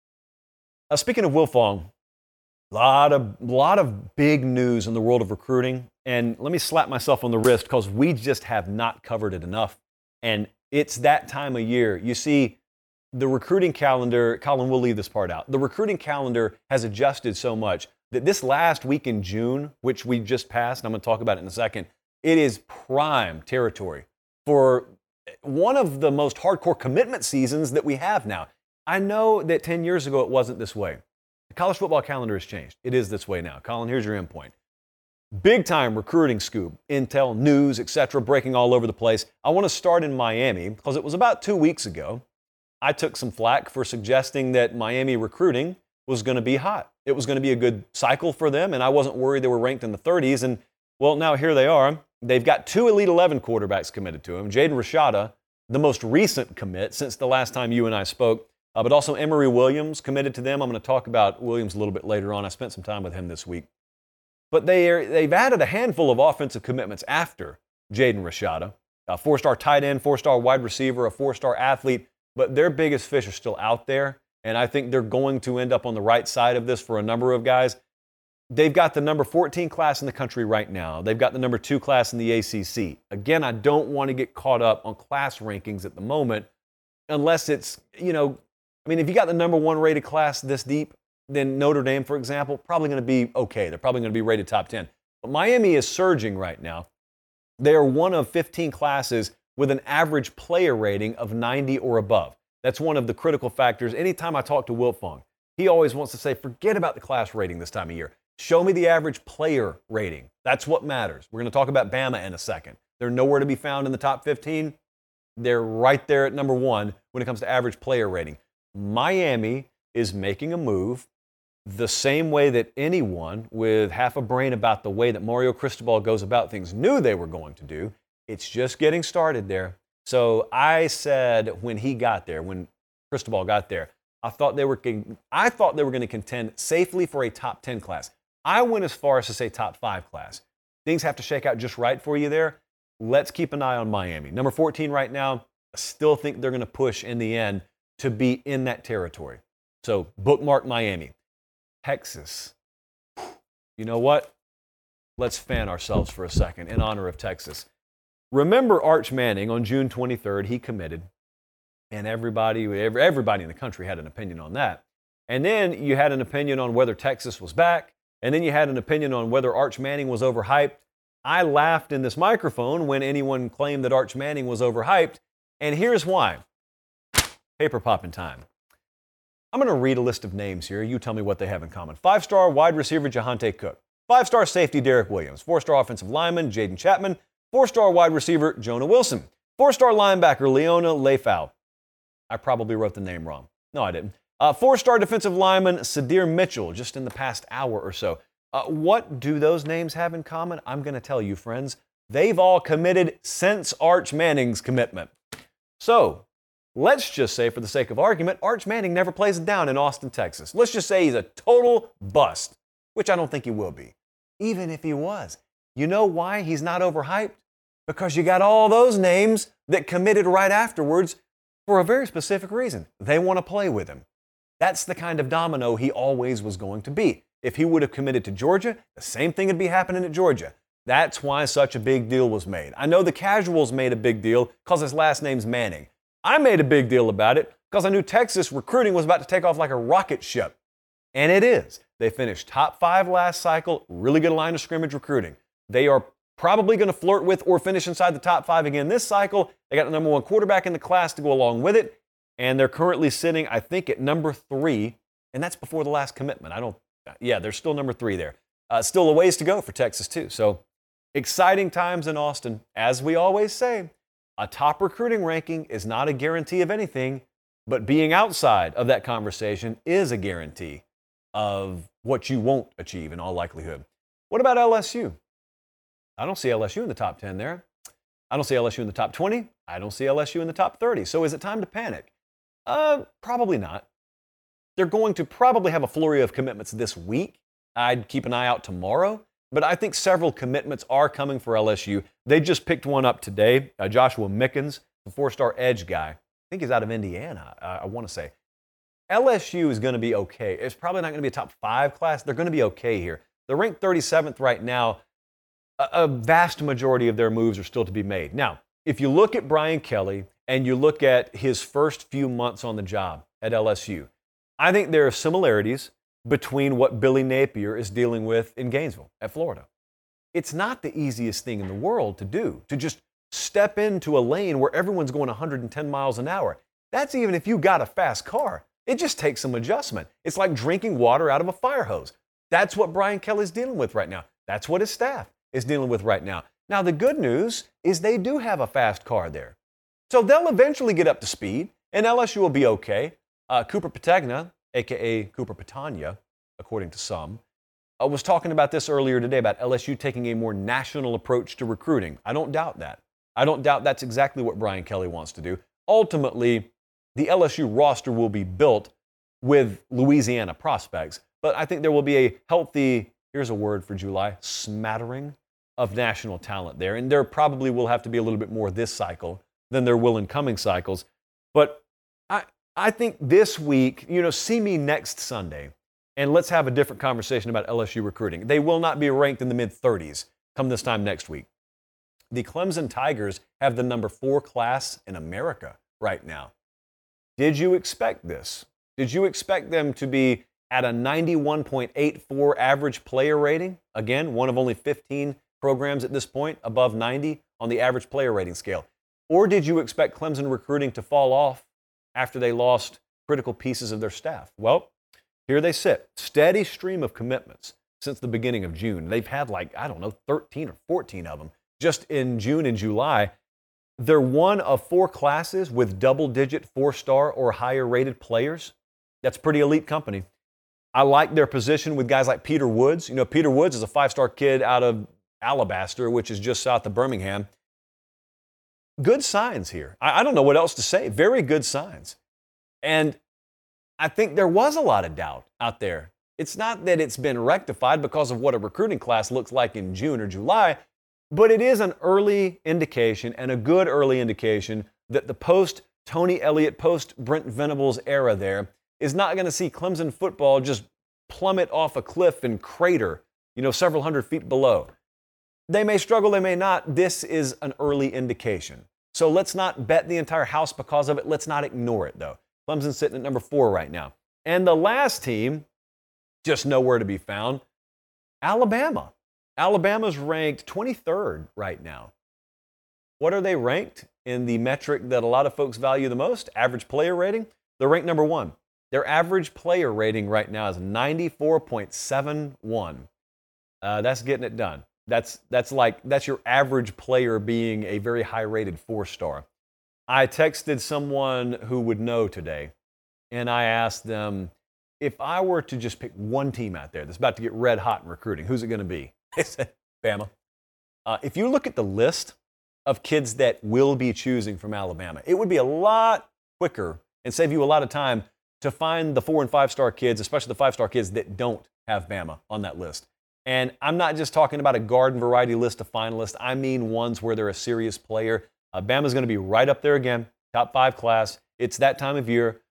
Uh, speaking of Wiltfong, a lot of, lot of big news in the world of recruiting. And let me slap myself on the wrist because we just have not covered it enough. And it's that time of year. You see, the recruiting calendar, Colin, we'll leave this part out. The recruiting calendar has adjusted so much that this last week in June, which we just passed, and I'm going to talk about it in a second, it is prime territory for one of the most hardcore commitment seasons that we have now. I know that ten years ago it wasn't this way. The college football calendar has changed. It is this way now. Colin, here's your endpoint. Big time recruiting scoop, intel, news, et cetera, breaking all over the place. I want to start in Miami because it was about two weeks ago. I took some flack for suggesting that Miami recruiting was going to be hot. It was going to be a good cycle for them, and I wasn't worried they were ranked in the thirties. And, well, now here they are. They've got two Elite eleven quarterbacks committed to them. Jaden Rashada, the most recent commit since the last time you and I spoke, uh, but also Emory Williams committed to them. I'm going to talk about Williams a little bit later on. I spent some time with him this week. But they are, they've added a handful of offensive commitments after Jaden Rashada, a four-star tight end, four-star wide receiver, a four-star athlete. But their biggest fish are still out there, and I think they're going to end up on the right side of this for a number of guys. They've got the number fourteen class in the country right now. They've got the number two class in the A C C. Again, I don't want to get caught up on class rankings at the moment unless it's, you know, I mean, if you got the number one rated class this deep, then Notre Dame, for example, probably going to be okay. They're probably going to be rated top ten. But Miami is surging right now. They are one of fifteen classes with an average player rating of ninety or above. That's one of the critical factors. Anytime I talk to Wiltfong, he always wants to say, forget about the class rating this time of year. Show me the average player rating. That's what matters. We're going to talk about Bama in a second. They're nowhere to be found in the top fifteen. They're right there at number one when it comes to average player rating. Miami is making a move the same way that anyone with half a brain about the way that Mario Cristobal goes about things knew they were going to do. It's just getting started there. So I said when he got there, when Cristobal got there, I thought they were I thought they were going to contend safely for a top ten class. I went as far as to say top five class. Things have to shake out just right for you there. Let's keep an eye on Miami. Number fourteen right now, I still think they're going to push in the end to be in that territory. So bookmark Miami. Texas. You know what? Let's fan ourselves for a second in honor of Texas. Remember Arch Manning on June twenty-third, he committed, and everybody, everybody in the country had an opinion on that. And then you had an opinion on whether Texas was back, and then you had an opinion on whether Arch Manning was overhyped. I laughed in this microphone when anyone claimed that Arch Manning was overhyped, and here's why. Paper popping time. I'm going to read a list of names here. You tell me what they have in common. Five-star wide receiver Jahante Cook. Five-star safety Derek Williams. Four-star offensive lineman Jaden Chapman. Four-star wide receiver Jonah Wilson. Four-star linebacker Leona Leifau. I probably wrote the name wrong. No, I didn't. Uh, four-star defensive lineman Sadir Mitchell, just in the past hour or so. Uh, what do those names have in common? I'm going to tell you, friends. They've all committed since Arch Manning's commitment. So, let's just say, for the sake of argument, Arch Manning never plays down in Austin, Texas. Let's just say he's a total bust, which I don't think he will be. Even if he was. You know why he's not overhyped? Because you got all those names that committed right afterwards for a very specific reason. They want to play with him. That's the kind of domino he always was going to be. If he would have committed to Georgia, the same thing would be happening at Georgia. That's why such a big deal was made. I know the casuals made a big deal because his last name's Manning. I made a big deal about it because I knew Texas recruiting was about to take off like a rocket ship. And it is. They finished top five last cycle, really good line of scrimmage recruiting. They are probably going to flirt with or finish inside the top five again this cycle. They got the number one quarterback in the class to go along with it. And they're currently sitting, I think, at number three. And that's before the last commitment. I don't, yeah, they're still number three there. Uh, still a ways to go for Texas, too. So exciting times in Austin. As we always say, a top recruiting ranking is not a guarantee of anything, but being outside of that conversation is a guarantee of what you won't achieve in all likelihood. What about L S U? I don't see L S U in the top ten there. I don't see L S U in the top twenty. I don't see L S U in the top thirty. So is it time to panic? Uh, probably not. They're going to probably have a flurry of commitments this week. I'd keep an eye out tomorrow. But I think several commitments are coming for L S U. They just picked one up today. Uh, Joshua Mickens, the four-star edge guy. I think he's out of Indiana, uh, I want to say. L S U is going to be okay. It's probably not going to be a top five class. They're going to be okay here. They're ranked thirty-seventh right now. A, a vast majority of their moves are still to be made. Now, if you look at Brian Kelly and you look at his first few months on the job at L S U, I think there are similarities between what Billy Napier is dealing with in Gainesville at Florida. It's not the easiest thing in the world to do, to just step into a lane where everyone's going one hundred ten miles an hour. That's even if you got a fast car. It just takes some adjustment. It's like drinking water out of a fire hose. That's what Brian Kelly's dealing with right now. That's what his staff is dealing with right now. Now, the good news is they do have a fast car there. So they'll eventually get up to speed, and L S U will be okay. Uh, Cooper Patagna, a k a. Cooper Patania, according to some, uh, was talking about this earlier today about L S U taking a more national approach to recruiting. I don't doubt that. I don't doubt that's exactly what Brian Kelly wants to do. Ultimately, the L S U roster will be built with Louisiana prospects, but I think there will be a healthy, here's a word for July, smattering of national talent there. And there probably will have to be a little bit more this cycle than there will in coming cycles. But I, I think this week, you know, see me next Sunday, and let's have a different conversation about L S U recruiting. They will not be ranked in the mid thirties come this time next week. The Clemson Tigers have the number four class in America right now. Did you expect this? Did you expect them to be at a ninety-one point eight four average player rating? Again, one of only fifteen programs at this point above ninety on the average player rating scale. Or did you expect Clemson recruiting to fall off after they lost critical pieces of their staff? Well, here they sit. Steady stream of commitments since the beginning of June. They've had like, I don't know, thirteen or fourteen of them just in June and July. They're one of four classes with double-digit four-star or higher-rated players. That's pretty elite company. I like their position with guys like Peter Woods. You know, Peter Woods is a five-star kid out of Alabaster, which is just south of Birmingham. Good signs here. I, I don't know what else to say. Very good signs. And I think there was a lot of doubt out there. It's not that it's been rectified because of what a recruiting class looks like in June or July, but it is an early indication and a good early indication that the post-Tony Elliott, post-Brent Venables era there is not going to see Clemson football just plummet off a cliff and crater, you know, several hundred feet below. They may struggle, they may not. This is an early indication. So let's not bet the entire house because of it. Let's not ignore it, though. Clemson's sitting at number four right now. And the last team, just nowhere to be found, Alabama. Alabama's ranked twenty-third right now. What are they ranked in the metric that a lot of folks value the most? Average player rating? They're ranked number one. Their average player rating right now is ninety-four point seven one. Uh, that's getting it done. That's that's like that's your average player being a very high-rated four-star. I texted someone who would know today, and I asked them, if I were to just pick one team out there that's about to get red hot in recruiting, who's it going to be? They said, Bama. Uh, if you look at the list of kids that will be choosing from Alabama, it would be a lot quicker and save you a lot of time to find the four and five star kids, especially the five star kids that don't have Bama on that list. And I'm not just talking about a garden variety list of finalists. I mean ones where they're a serious player. Uh, Bama's going to be right up there again, top five class. It's that time of year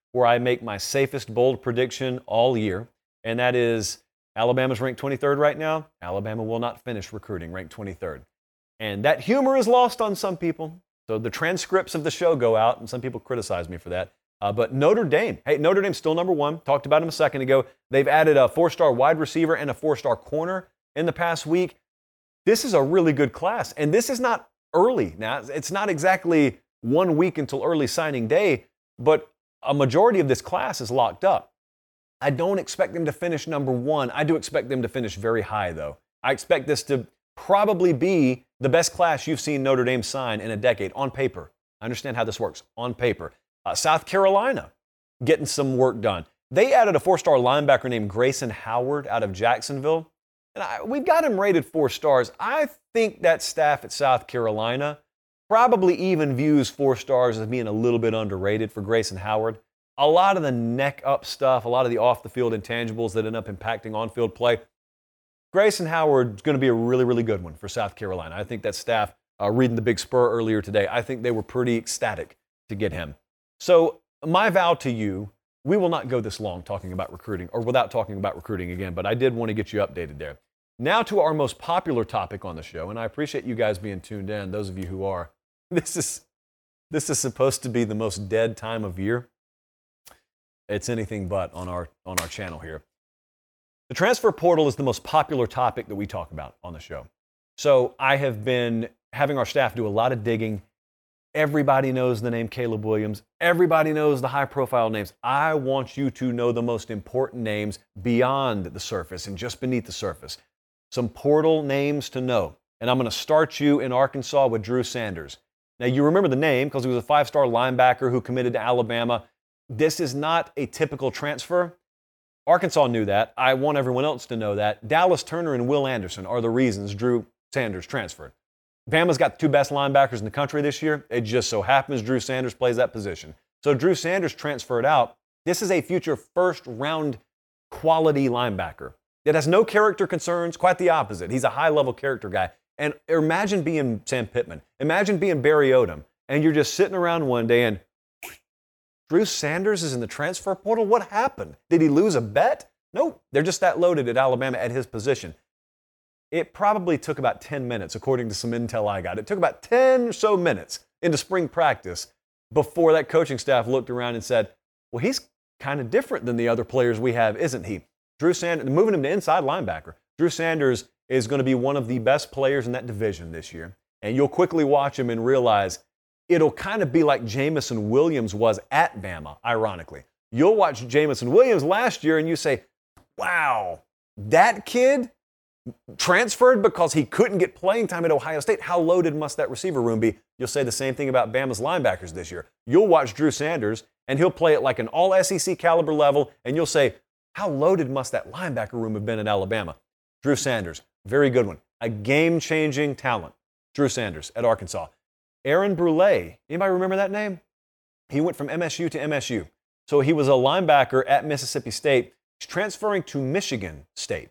where I make my safest bold prediction all year, and that is Alabama's ranked twenty-third right now. Alabama will not finish recruiting ranked twenty-third. And that humor is lost on some people. So the transcripts of the show go out, and some people criticize me for that. Uh, but Notre Dame, hey, Notre Dame's still number one. Talked about him a second ago. They've added a four-star wide receiver and a four-star corner in the past week. This is a really good class, and this is not early. Now, it's not exactly one week until early signing day, but a majority of this class is locked up. I don't expect them to finish number one. I do expect them to finish very high, though. I expect this to probably be the best class you've seen Notre Dame sign in a decade on paper. I understand how this works on paper. Uh, South Carolina getting some work done. They added a four-star linebacker named Grayson Howard out of Jacksonville. And I, we've got him rated four stars. I think that staff at South Carolina probably even views four stars as being a little bit underrated for Grayson Howard. A lot of the neck-up stuff, a lot of the off-the-field intangibles that end up impacting on-field play. Grayson Howard's going to be a really, really good one for South Carolina. I think that staff, uh, reading the Big Spur earlier today, I think they were pretty ecstatic to get him. So my vow to you, we will not go this long talking about recruiting or without talking about recruiting again, but I did want to get you updated there. Now to our most popular topic on the show, and I appreciate you guys being tuned in, those of you who are. This is, this is supposed to be the most dead time of year. It's anything but on our, on our channel here. The transfer portal is the most popular topic that we talk about on the show. So I have been having our staff do a lot of digging. Everybody knows the name Caleb Williams. Everybody knows the high-profile names. I want you to know the most important names beyond the surface and just beneath the surface. Some portal names to know. And I'm going to start you in Arkansas with Drew Sanders. Now, you remember the name because he was a five-star linebacker who committed to Alabama. This is not a typical transfer. Arkansas knew that. I want everyone else to know that. Dallas Turner and Will Anderson are the reasons Drew Sanders transferred. Bama's got the two best linebackers in the country this year. It just so happens Drew Sanders plays that position. So Drew Sanders transferred out. This is a future first-round quality linebacker that has no character concerns, quite the opposite. He's a high-level character guy. And imagine being Sam Pittman. Imagine being Barry Odom, and you're just sitting around one day and Drew Sanders is in the transfer portal? What happened? Did he lose a bet? Nope. They're just that loaded at Alabama at his position. It probably took about ten minutes, according to some intel I got. It took about ten or so minutes into spring practice before that coaching staff looked around and said, well, he's kind of different than the other players we have, isn't he? Drew Sanders, moving him to inside linebacker. Drew Sanders is going to be one of the best players in that division this year. And you'll quickly watch him and realize it'll kind of be like Jameson Williams was at Bama, ironically. You'll watch Jameson Williams last year and you say, wow, that kid transferred because he couldn't get playing time at Ohio State. How loaded must that receiver room be? You'll say the same thing about Bama's linebackers this year. You'll watch Drew Sanders and he'll play at like an all S E C caliber level and you'll say, how loaded must that linebacker room have been in Alabama? Drew Sanders, very good one. A game-changing talent. Drew Sanders at Arkansas. Aaron Brule, anybody remember that name? He went from M S U to M S U. So he was a linebacker at Mississippi State. He's transferring to Michigan State.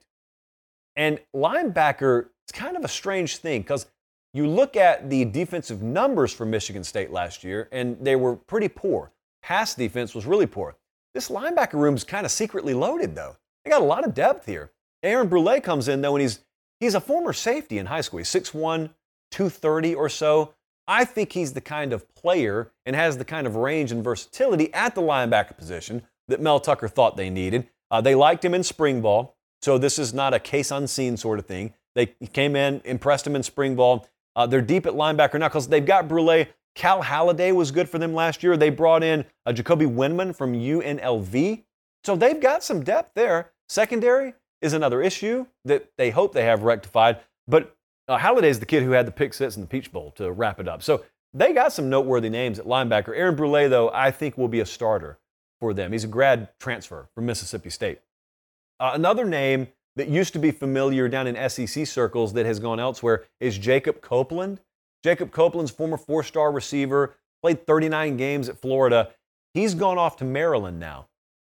And linebacker, it's kind of a strange thing because you look at the defensive numbers for Michigan State last year, and they were pretty poor. Pass defense was really poor. This linebacker room is kind of secretly loaded, though. They got a lot of depth here. Aaron Brule comes in, though, and he's, he's a former safety in high school. He's six one, two thirty or so. I think he's the kind of player and has the kind of range and versatility at the linebacker position that Mel Tucker thought they needed. Uh, they liked him in spring ball, so this is not a case unseen sort of thing. They came in, impressed him in spring ball. Uh, they're deep at linebacker now because they've got Brule. Cal Halliday was good for them last year. They brought in uh, Jacoby Windman from U N L V. So they've got some depth there. Secondary is another issue that they hope they have rectified, but Uh, Halliday's the kid who had the pick six in the Peach Bowl to wrap it up. So they got some noteworthy names at linebacker. Aaron Brule, though, I think will be a starter for them. He's a grad transfer from Mississippi State. Uh, another name that used to be familiar down in S E C circles that has gone elsewhere is Jacob Copeland. Jacob Copeland's former four-star receiver, played thirty-nine games at Florida. He's gone off to Maryland now.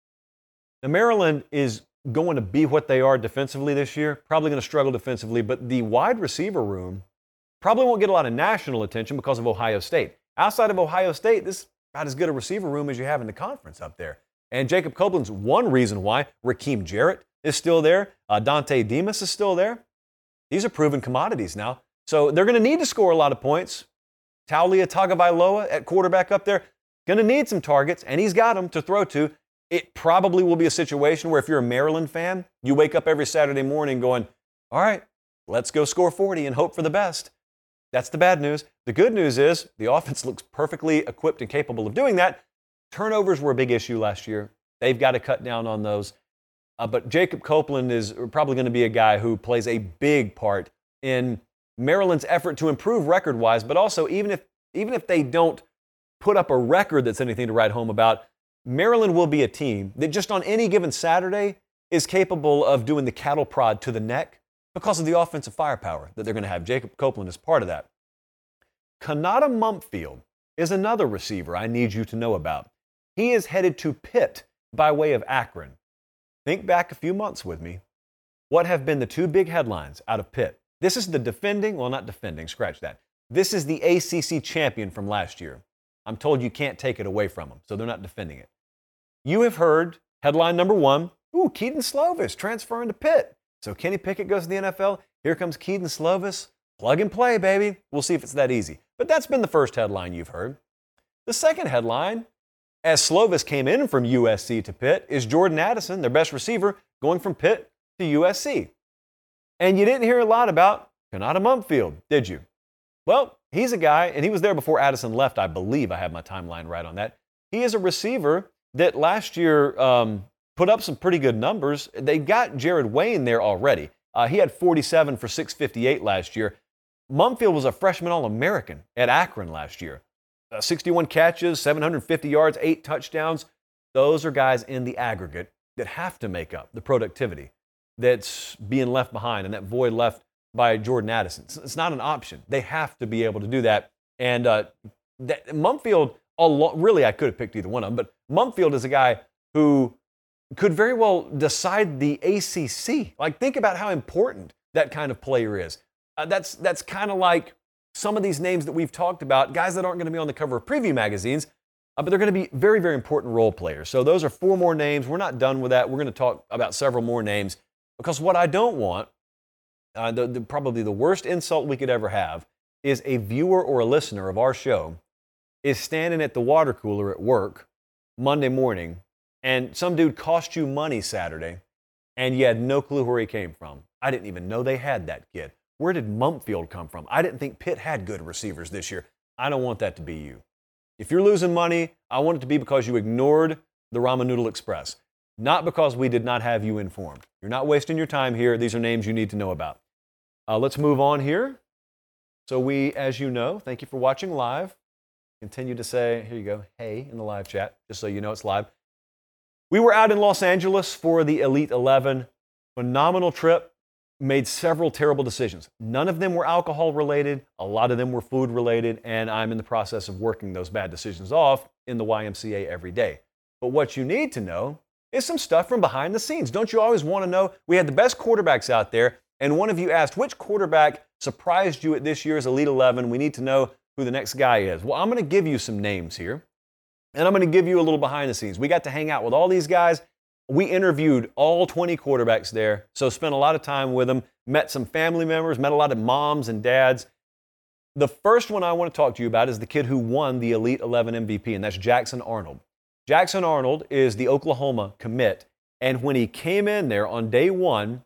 Now, Maryland is going to be what they are defensively this year, probably going to struggle defensively, but the wide receiver room probably won't get a lot of national attention because of Ohio State. Outside of Ohio State, this about as good a receiver room as you have in the conference up there. And Jacob Copeland's one reason why. Raheem Jarrett is still there. Uh, Dante Demas is still there. These are proven commodities now. So they're going to need to score a lot of points. Taulia Tagovailoa at quarterback up there, going to need some targets, and he's got them to throw to. It probably will be a situation where if you're a Maryland fan, you wake up every Saturday morning going, all right, let's go score forty and hope for the best. That's the bad news. The good news is the offense looks perfectly equipped and capable of doing that. Turnovers were a big issue last year. They've got to cut down on those. Uh, but Jacob Copeland is probably going to be a guy who plays a big part in Maryland's effort to improve record-wise, but also even if even if they don't put up a record that's anything to write home about, Maryland will be a team that just on any given Saturday is capable of doing the cattle prod to the neck because of the offensive firepower that they're going to have. Jacob Copeland is part of that. Kanata Mumpfield is another receiver I need you to know about. He is headed to Pitt by way of Akron. Think back a few months with me. What have been the two big headlines out of Pitt? This is the defending, well, not defending, scratch that. This is the A C C champion from last year. I'm told you can't take it away from them, so they're not defending it. You have heard headline number one, ooh, Keaton Slovis transferring to Pitt. So Kenny Pickett goes to the N F L. Here comes Keaton Slovis. Plug and play, baby. We'll see if it's that easy. But that's been the first headline you've heard. The second headline, as Slovis came in from U S C to Pitt, is Jordan Addison, their best receiver, going from Pitt to U S C. And you didn't hear a lot about Kanata Mumpfield, did you? Well, he's a guy, and he was there before Addison left, I believe. I have my timeline right on that. He is a receiver that last year um, put up some pretty good numbers. They got Jared Wayne there already. Uh, he had forty-seven for six fifty-eight last year. Mumpfield was a freshman All-American at Akron last year. Uh, sixty-one catches, seven hundred fifty yards, eight touchdowns. Those are guys in the aggregate that have to make up the productivity that's being left behind and that void left by Jordan Addison. It's not an option. They have to be able to do that. And uh, that, Mumpfield, really, I could have picked either one of them, but Mumpfield is a guy who could very well decide the A C C. Like, think about how important that kind of player is. Uh, that's that's kind of like some of these names that we've talked about, guys that aren't going to be on the cover of preview magazines, uh, but they're going to be very, very important role players. So those are four more names. We're not done with that. We're going to talk about several more names. Because what I don't want, uh, the, the, probably the worst insult we could ever have, is a viewer or a listener of our show is standing at the water cooler at work Monday morning, and some dude cost you money Saturday, and you had no clue where he came from. I didn't even know they had that kid. Where did Mumpfield come from? I didn't think Pitt had good receivers this year. I don't want that to be you. If you're losing money, I want it to be because you ignored the Ramen Noodle Express. Not because we did not have you informed. You're not wasting your time here. These are names you need to know about. Uh, let's move on here. So we, as you know, thank you for watching live. Continue to say, here you go, hey, in the live chat, just so you know it's live. We were out in Los Angeles for the Elite eleven. Phenomenal trip. Made several terrible decisions. None of them were alcohol related. A lot of them were food related. And I'm in the process of working those bad decisions off in the Y M C A every day. But what you need to know is some stuff from behind the scenes. Don't you always want to know? We had the best quarterbacks out there, and one of you asked, which quarterback surprised you at this year's Elite eleven? We need to know who the next guy is. Well, I'm going to give you some names here, and I'm going to give you a little behind the scenes. We got to hang out with all these guys. We interviewed all twenty quarterbacks there, so spent a lot of time with them, met some family members, met a lot of moms and dads. The first one I want to talk to you about is the kid who won the Elite eleven M V P, and that's Jackson Arnold. Jackson Arnold is the Oklahoma commit, and when he came in there on day one,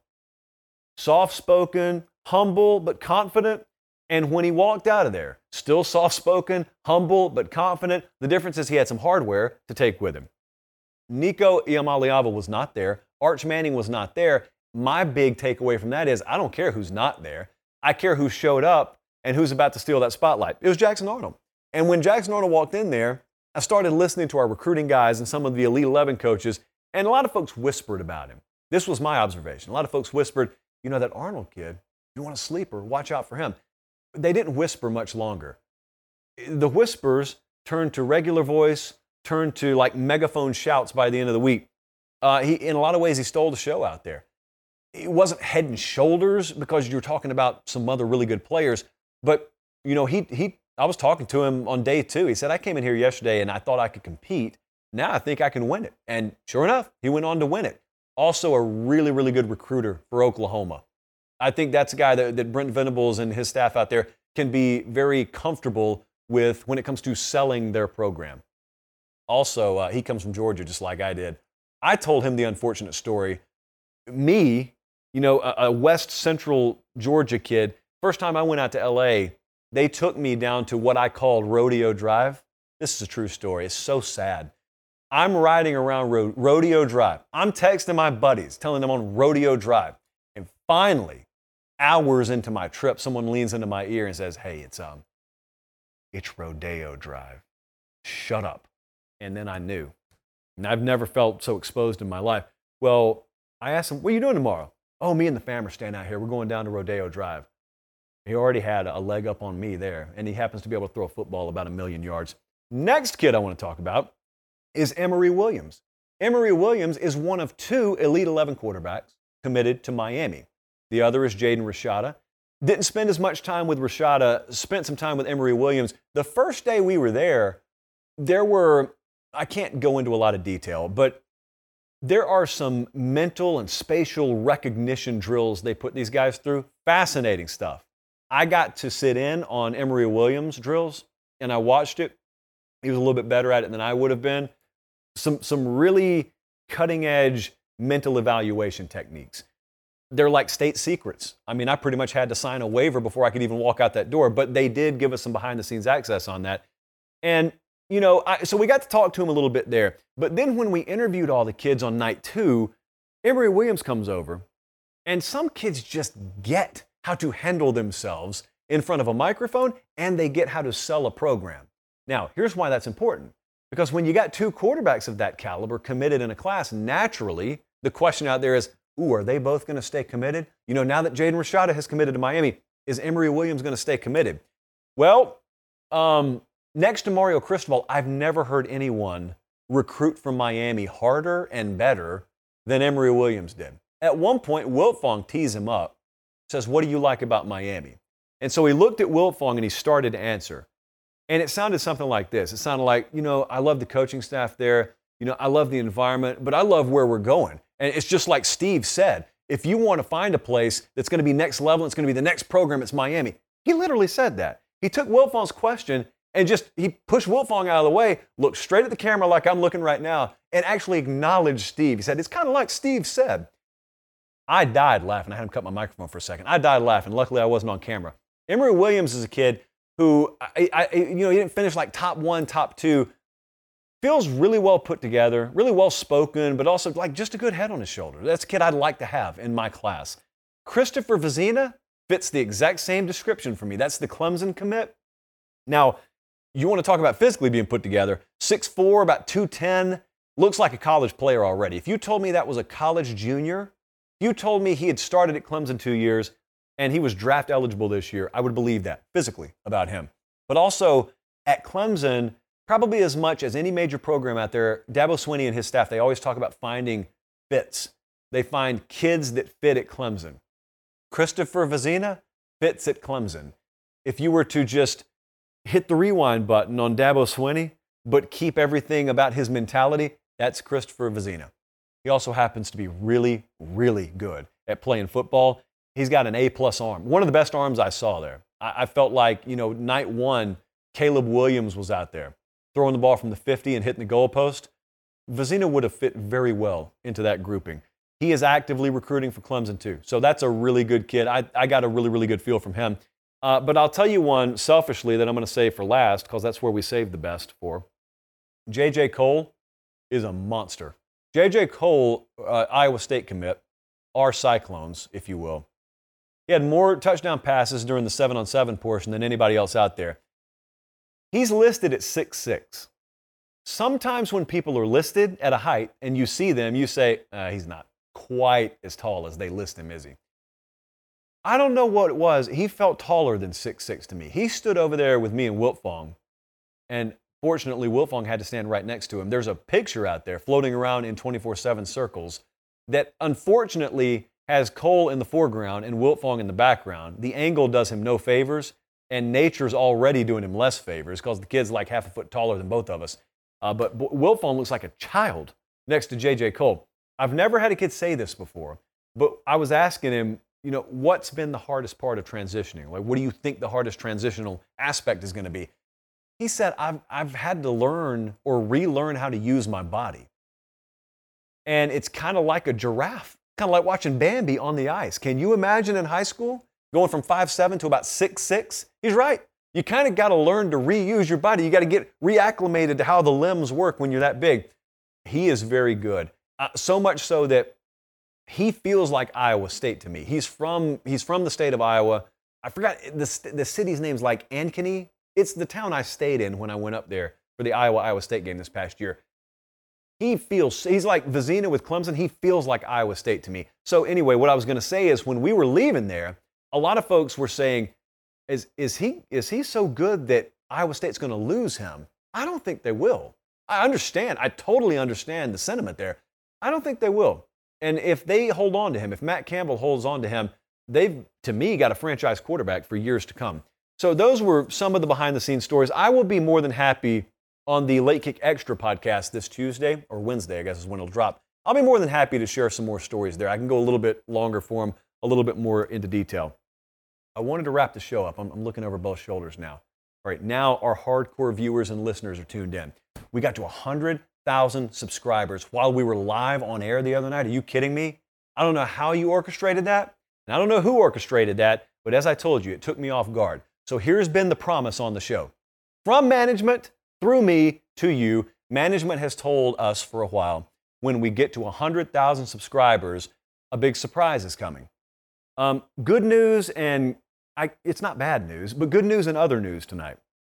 soft-spoken, humble, but confident, and when he walked out of there, still soft-spoken, humble, but confident. The difference is he had some hardware to take with him. Nico Iamaleava was not there. Arch Manning was not there. My big takeaway from that is I don't care who's not there. I care who showed up and who's about to steal that spotlight. It was Jackson Arnold. And when Jackson Arnold walked in there, I started listening to our recruiting guys and some of the Elite eleven coaches, and a lot of folks whispered about him. This was my observation. A lot of folks whispered, you know, that Arnold kid, you want a sleeper, watch out for him. They didn't whisper much longer. The whispers turned to regular voice, turned to like megaphone shouts by the end of the week. Uh, he, in a lot of ways, he stole the show out there. It wasn't head and shoulders because you're talking about some other really good players, but you know, he he I was talking to him on day two. He said, I came in here yesterday and I thought I could compete. Now I think I can win it. And sure enough, he went on to win it. Also a really, really good recruiter for Oklahoma. I think that's a guy that, that Brent Venables and his staff out there can be very comfortable with when it comes to selling their program. Also, uh, he comes from Georgia just like I did. I told him the unfortunate story. Me, you know, a, a West Central Georgia kid, first time I went out to L A, they took me down to what I called Rodeo Drive. This is a true story. It's so sad. I'm riding around Ro- Rodeo Drive. I'm texting my buddies, telling them on Rodeo Drive. And finally, hours into my trip, someone leans into my ear and says, hey, it's um, it's Rodeo Drive. Shut up. And then I knew. And I've never felt so exposed in my life. Well, I asked him, what are you doing tomorrow? Oh, me and the fam are staying out here. We're going down to Rodeo Drive. He already had a leg up on me there, and he happens to be able to throw a football about a million yards. Next kid I want to talk about is Emory Williams. Emory Williams is one of two Elite eleven quarterbacks committed to Miami. The other is Jaden Rashada. Didn't spend as much time with Rashada, spent some time with Emory Williams. The first day we were there, there were, I can't go into a lot of detail, but there are some mental and spatial recognition drills they put these guys through. Fascinating stuff. I got to sit in on Emory Williams' drills, and I watched it. He was a little bit better at it than I would have been. Some, some really cutting-edge mental evaluation techniques. They're like state secrets. I mean, I pretty much had to sign a waiver before I could even walk out that door, but they did give us some behind-the-scenes access on that. And, you know, I, so we got to talk to him a little bit there. But then when we interviewed all the kids on night two, Emory Williams comes over, and some kids just get how to handle themselves in front of a microphone, and they get how to sell a program. Now, here's why that's important. Because when you got two quarterbacks of that caliber committed in a class, naturally, the question out there is, ooh, are they both going to stay committed? You know, now that Jaden Rashada has committed to Miami, is Emory Williams going to stay committed? Well, um, next to Mario Cristobal, I've never heard anyone recruit from Miami harder and better than Emory Williams did. At one point, Wiltfong teased him up, says, what do you like about Miami? And so he looked at Wiltfong and he started to answer. And it sounded something like this. It sounded like, you know, I love the coaching staff there. You know, I love the environment, but I love where we're going. And it's just like Steve said, if you want to find a place that's going to be next level, it's going to be the next program, it's Miami. He literally said that. He took Wiltfong's question and just, he pushed Wiltfong out of the way, looked straight at the camera like I'm looking right now, and actually acknowledged Steve. He said, it's kind of like Steve said. I died laughing. I had him cut my microphone for a second. I died laughing. Luckily, I wasn't on camera. Emory Williams is a kid who, I, I, you know, he didn't finish like top one, top two. Feels really well put together, really well spoken, but also like just a good head on his shoulder. That's a kid I'd like to have in my class. Christopher Vezina fits the exact same description for me. That's the Clemson commit. Now, you want to talk about physically being put together. six foot four, about two ten, looks like a college player already. If you told me that was a college junior, if you told me he had started at Clemson two years and he was draft eligible this year, I would believe that physically about him. But also at Clemson, probably as much as any major program out there, Dabo Swinney and his staff, they always talk about finding fits. They find kids that fit at Clemson. Christopher Vezina fits at Clemson. If you were to just hit the rewind button on Dabo Swinney, but keep everything about his mentality, that's Christopher Vezina. He also happens to be really, really good at playing football. He's got an A-plus arm. One of the best arms I saw there. I, I felt like, you know, night one, Caleb Williams was out there throwing the ball from the fifty and hitting the goalpost. Vezina would have fit very well into that grouping. He is actively recruiting for Clemson too. So that's a really good kid. I, I got a really, really good feel from him. Uh, but I'll tell you one selfishly that I'm going to save for last because that's where we save the best for. J J Cole is a monster. J J Cole, uh, Iowa State commit, our Cyclones, if you will. He had more touchdown passes during the seven on seven portion than anybody else out there. He's listed at six six. Sometimes when people are listed at a height and you see them, you say, uh, he's not quite as tall as they list him, is he? I don't know what it was. He felt taller than six six to me. He stood over there with me and Wiltfong, and fortunately, Wiltfong had to stand right next to him. There's a picture out there floating around in twenty-four seven circles that unfortunately has Cole in the foreground and Wiltfong in the background. The angle does him no favors, and nature's already doing him less favors because the kid's like half a foot taller than both of us. Uh, but B- Wilfong looks like a child next to J J Cole. I've never had a kid say this before, but I was asking him, you know, what's been the hardest part of transitioning? Like, what do you think the hardest transitional aspect is going to be? He said, I've, I've had to learn or relearn how to use my body. And it's kind of like a giraffe, kind of like watching Bambi on the ice. Can you imagine in high school going from five seven to about six six? He's right. You kind of got to learn to reuse your body. You got to get reacclimated to how the limbs work when you're that big. He is very good. Uh, so much so that he feels like Iowa State to me. He's from, he's from the state of Iowa. I forgot, the, the city's name's like Ankeny. It's the town I stayed in when I went up there for the Iowa-Iowa State game this past year. He feels, he's like Vizina with Clemson. He feels like Iowa State to me. So anyway, what I was going to say is when we were leaving there, a lot of folks were saying, is, is, he, is he so good that Iowa State's going to lose him? I don't think they will. I understand. I totally understand the sentiment there. I don't think they will. And if they hold on to him, if Matt Campbell holds on to him, they've, to me, got a franchise quarterback for years to come. So those were some of the behind-the-scenes stories. I will be more than happy on the Late Kick Extra podcast this Tuesday, or Wednesday, I guess is when it'll drop. I'll be more than happy to share some more stories there. I can go a little bit longer for them, a little bit more into detail. I wanted to wrap the show up. I'm, I'm looking over both shoulders now. All right, now our hardcore viewers and listeners are tuned in. We got to one hundred thousand subscribers while we were live on air the other night. Are you kidding me? I don't know how you orchestrated that, and I don't know who orchestrated that, but as I told you, it took me off guard. So here's been the promise on the show. From management, through me, to you, management has told us for a while, when we get to one hundred thousand subscribers, a big surprise is coming. Um, good news, and I, it's not bad news, but good news and other news tonight.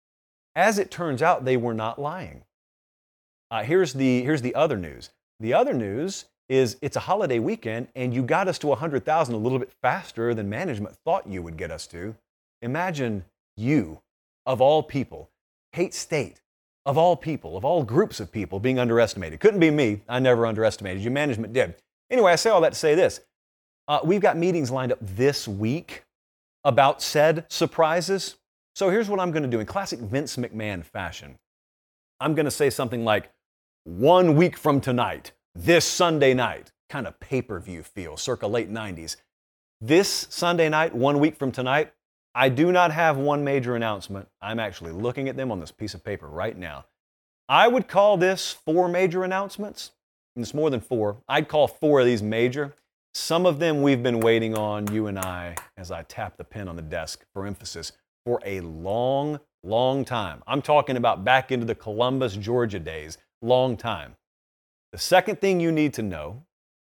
As it turns out, they were not lying. Uh, here's the, here's the other news. The other news is it's a holiday weekend, and you got us to one hundred thousand a little bit faster than management thought you would get us to. Imagine you, of all people, Hate State, of all people, of all groups of people, being underestimated. Couldn't be me. I never underestimated you. Management did. Anyway, I say all that to say this. Uh, we've got meetings lined up this week about said surprises. So here's what I'm going to do in classic Vince McMahon fashion. I'm going to say something like, one week from tonight, this Sunday night, kind of pay-per-view feel, circa late nineties. This Sunday night, one week from tonight, I do not have one major announcement. I'm actually looking at them on this piece of paper right now. I would call this four major announcements. And it's more than four. I'd call four of these major. Some of them we've been waiting on, you and I, as I tap the pen on the desk for emphasis, for a long, long time. I'm talking about back into the Columbus, Georgia days, long time. The second thing you need to know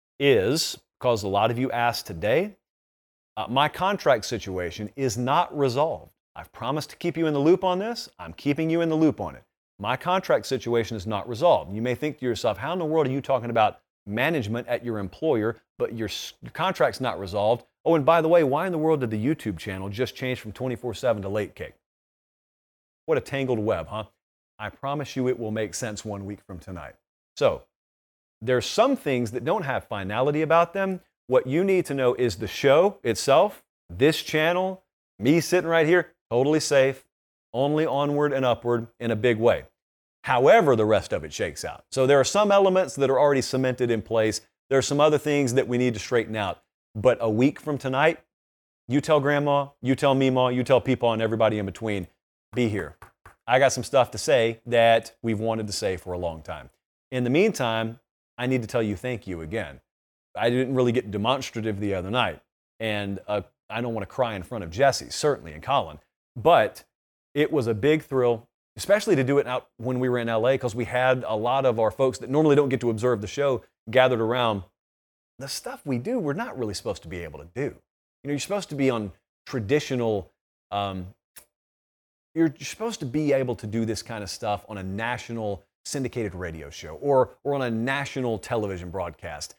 is, because a lot of you asked today, Uh, my contract situation is not resolved. I've promised to keep you in the loop on this. I'm keeping you in the loop on it. My contract situation is not resolved. You may think to yourself, how in the world are you talking about management at your employer, but your, your contract's not resolved? Oh, and by the way, why in the world did the YouTube channel just change from twenty-four seven to Late Kick? What a tangled web, huh? I promise you it will make sense one week from tonight. So, there's some things that don't have finality about them. What you need to know is the show itself, this channel, me sitting right here, totally safe, only onward and upward in a big way. However, the rest of it shakes out. So there are some elements that are already cemented in place. There are some other things that we need to straighten out. But a week from tonight, you tell Grandma, you tell Meemaw, you tell Peepaw and everybody in between, be here. I got some stuff to say that we've wanted to say for a long time. In the meantime, I need to tell you thank you again. I didn't really get demonstrative the other night, and uh, I don't want to cry in front of Jesse, certainly, and Colin, but it was a big thrill, especially to do it out when we were in L A, because we had a lot of our folks that normally don't get to observe the show gathered around. The stuff we do, we're not really supposed to be able to do. You know, you're supposed to be on traditional, um, you're, you're supposed to be able to do this kind of stuff on a national syndicated radio show or, or on a national television broadcast.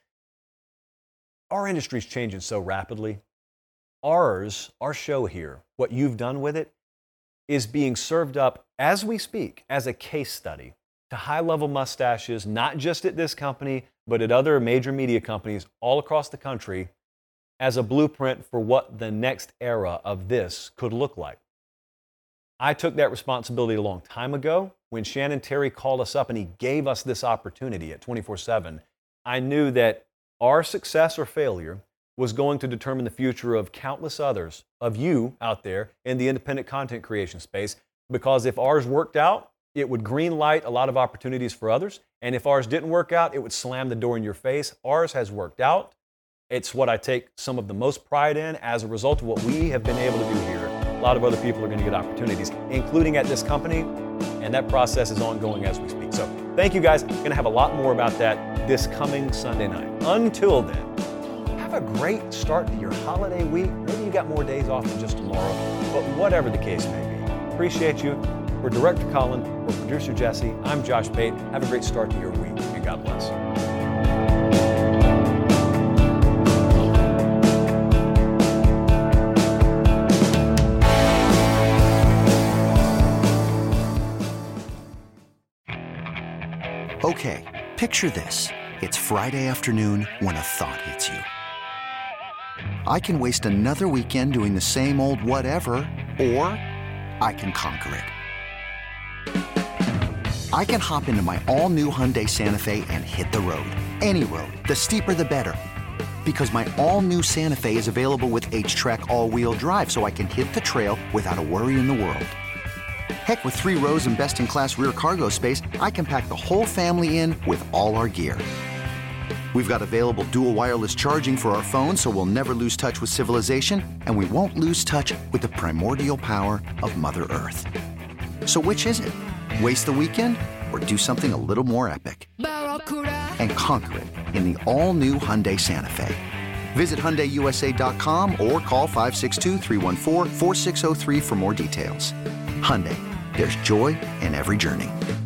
Our industry's changing so rapidly. Ours, our show here, what you've done with it, is being served up as we speak as a case study to high-level mustaches, not just at this company, but at other major media companies all across the country, as a blueprint for what the next era of this could look like. I took that responsibility a long time ago. When Shannon Terry called us up and he gave us this opportunity at twenty-four seven, I knew that our success or failure was going to determine the future of countless others, of you out there in the independent content creation space. Because if ours worked out, it would green light a lot of opportunities for others. And if ours didn't work out, it would slam the door in your face. Ours has worked out. It's what I take some of the most pride in. As a result of what we have been able to do here, a lot of other people are going to get opportunities, including at this company. And that process is ongoing as we speak. So thank you guys. Going to have a lot more about that this coming Sunday night. Until then, have a great start to your holiday week. Maybe you got more days off than just tomorrow, but whatever the case may be. Appreciate you. For Director Colin, for Producer Jesse, I'm Josh Pate. Have a great start to your week, and God bless. Okay, picture this. It's Friday afternoon when a thought hits you. I can waste another weekend doing the same old whatever, or I can conquer it. I can hop into my all-new Hyundai Santa Fe and hit the road. Any road. The steeper, the better. Because my all-new Santa Fe is available with H-Track all-wheel drive, so I can hit the trail without a worry in the world. Heck, with three rows and best-in-class rear cargo space, I can pack the whole family in with all our gear. We've got available dual wireless charging for our phones, so we'll never lose touch with civilization, and we won't lose touch with the primordial power of Mother Earth. So which is it? Waste the weekend or do something a little more epic? And conquer it in the all-new Hyundai Santa Fe. Visit Hyundai U S A dot com or call five six two, three one four, four six zero three for more details. Hyundai, there's joy in every journey.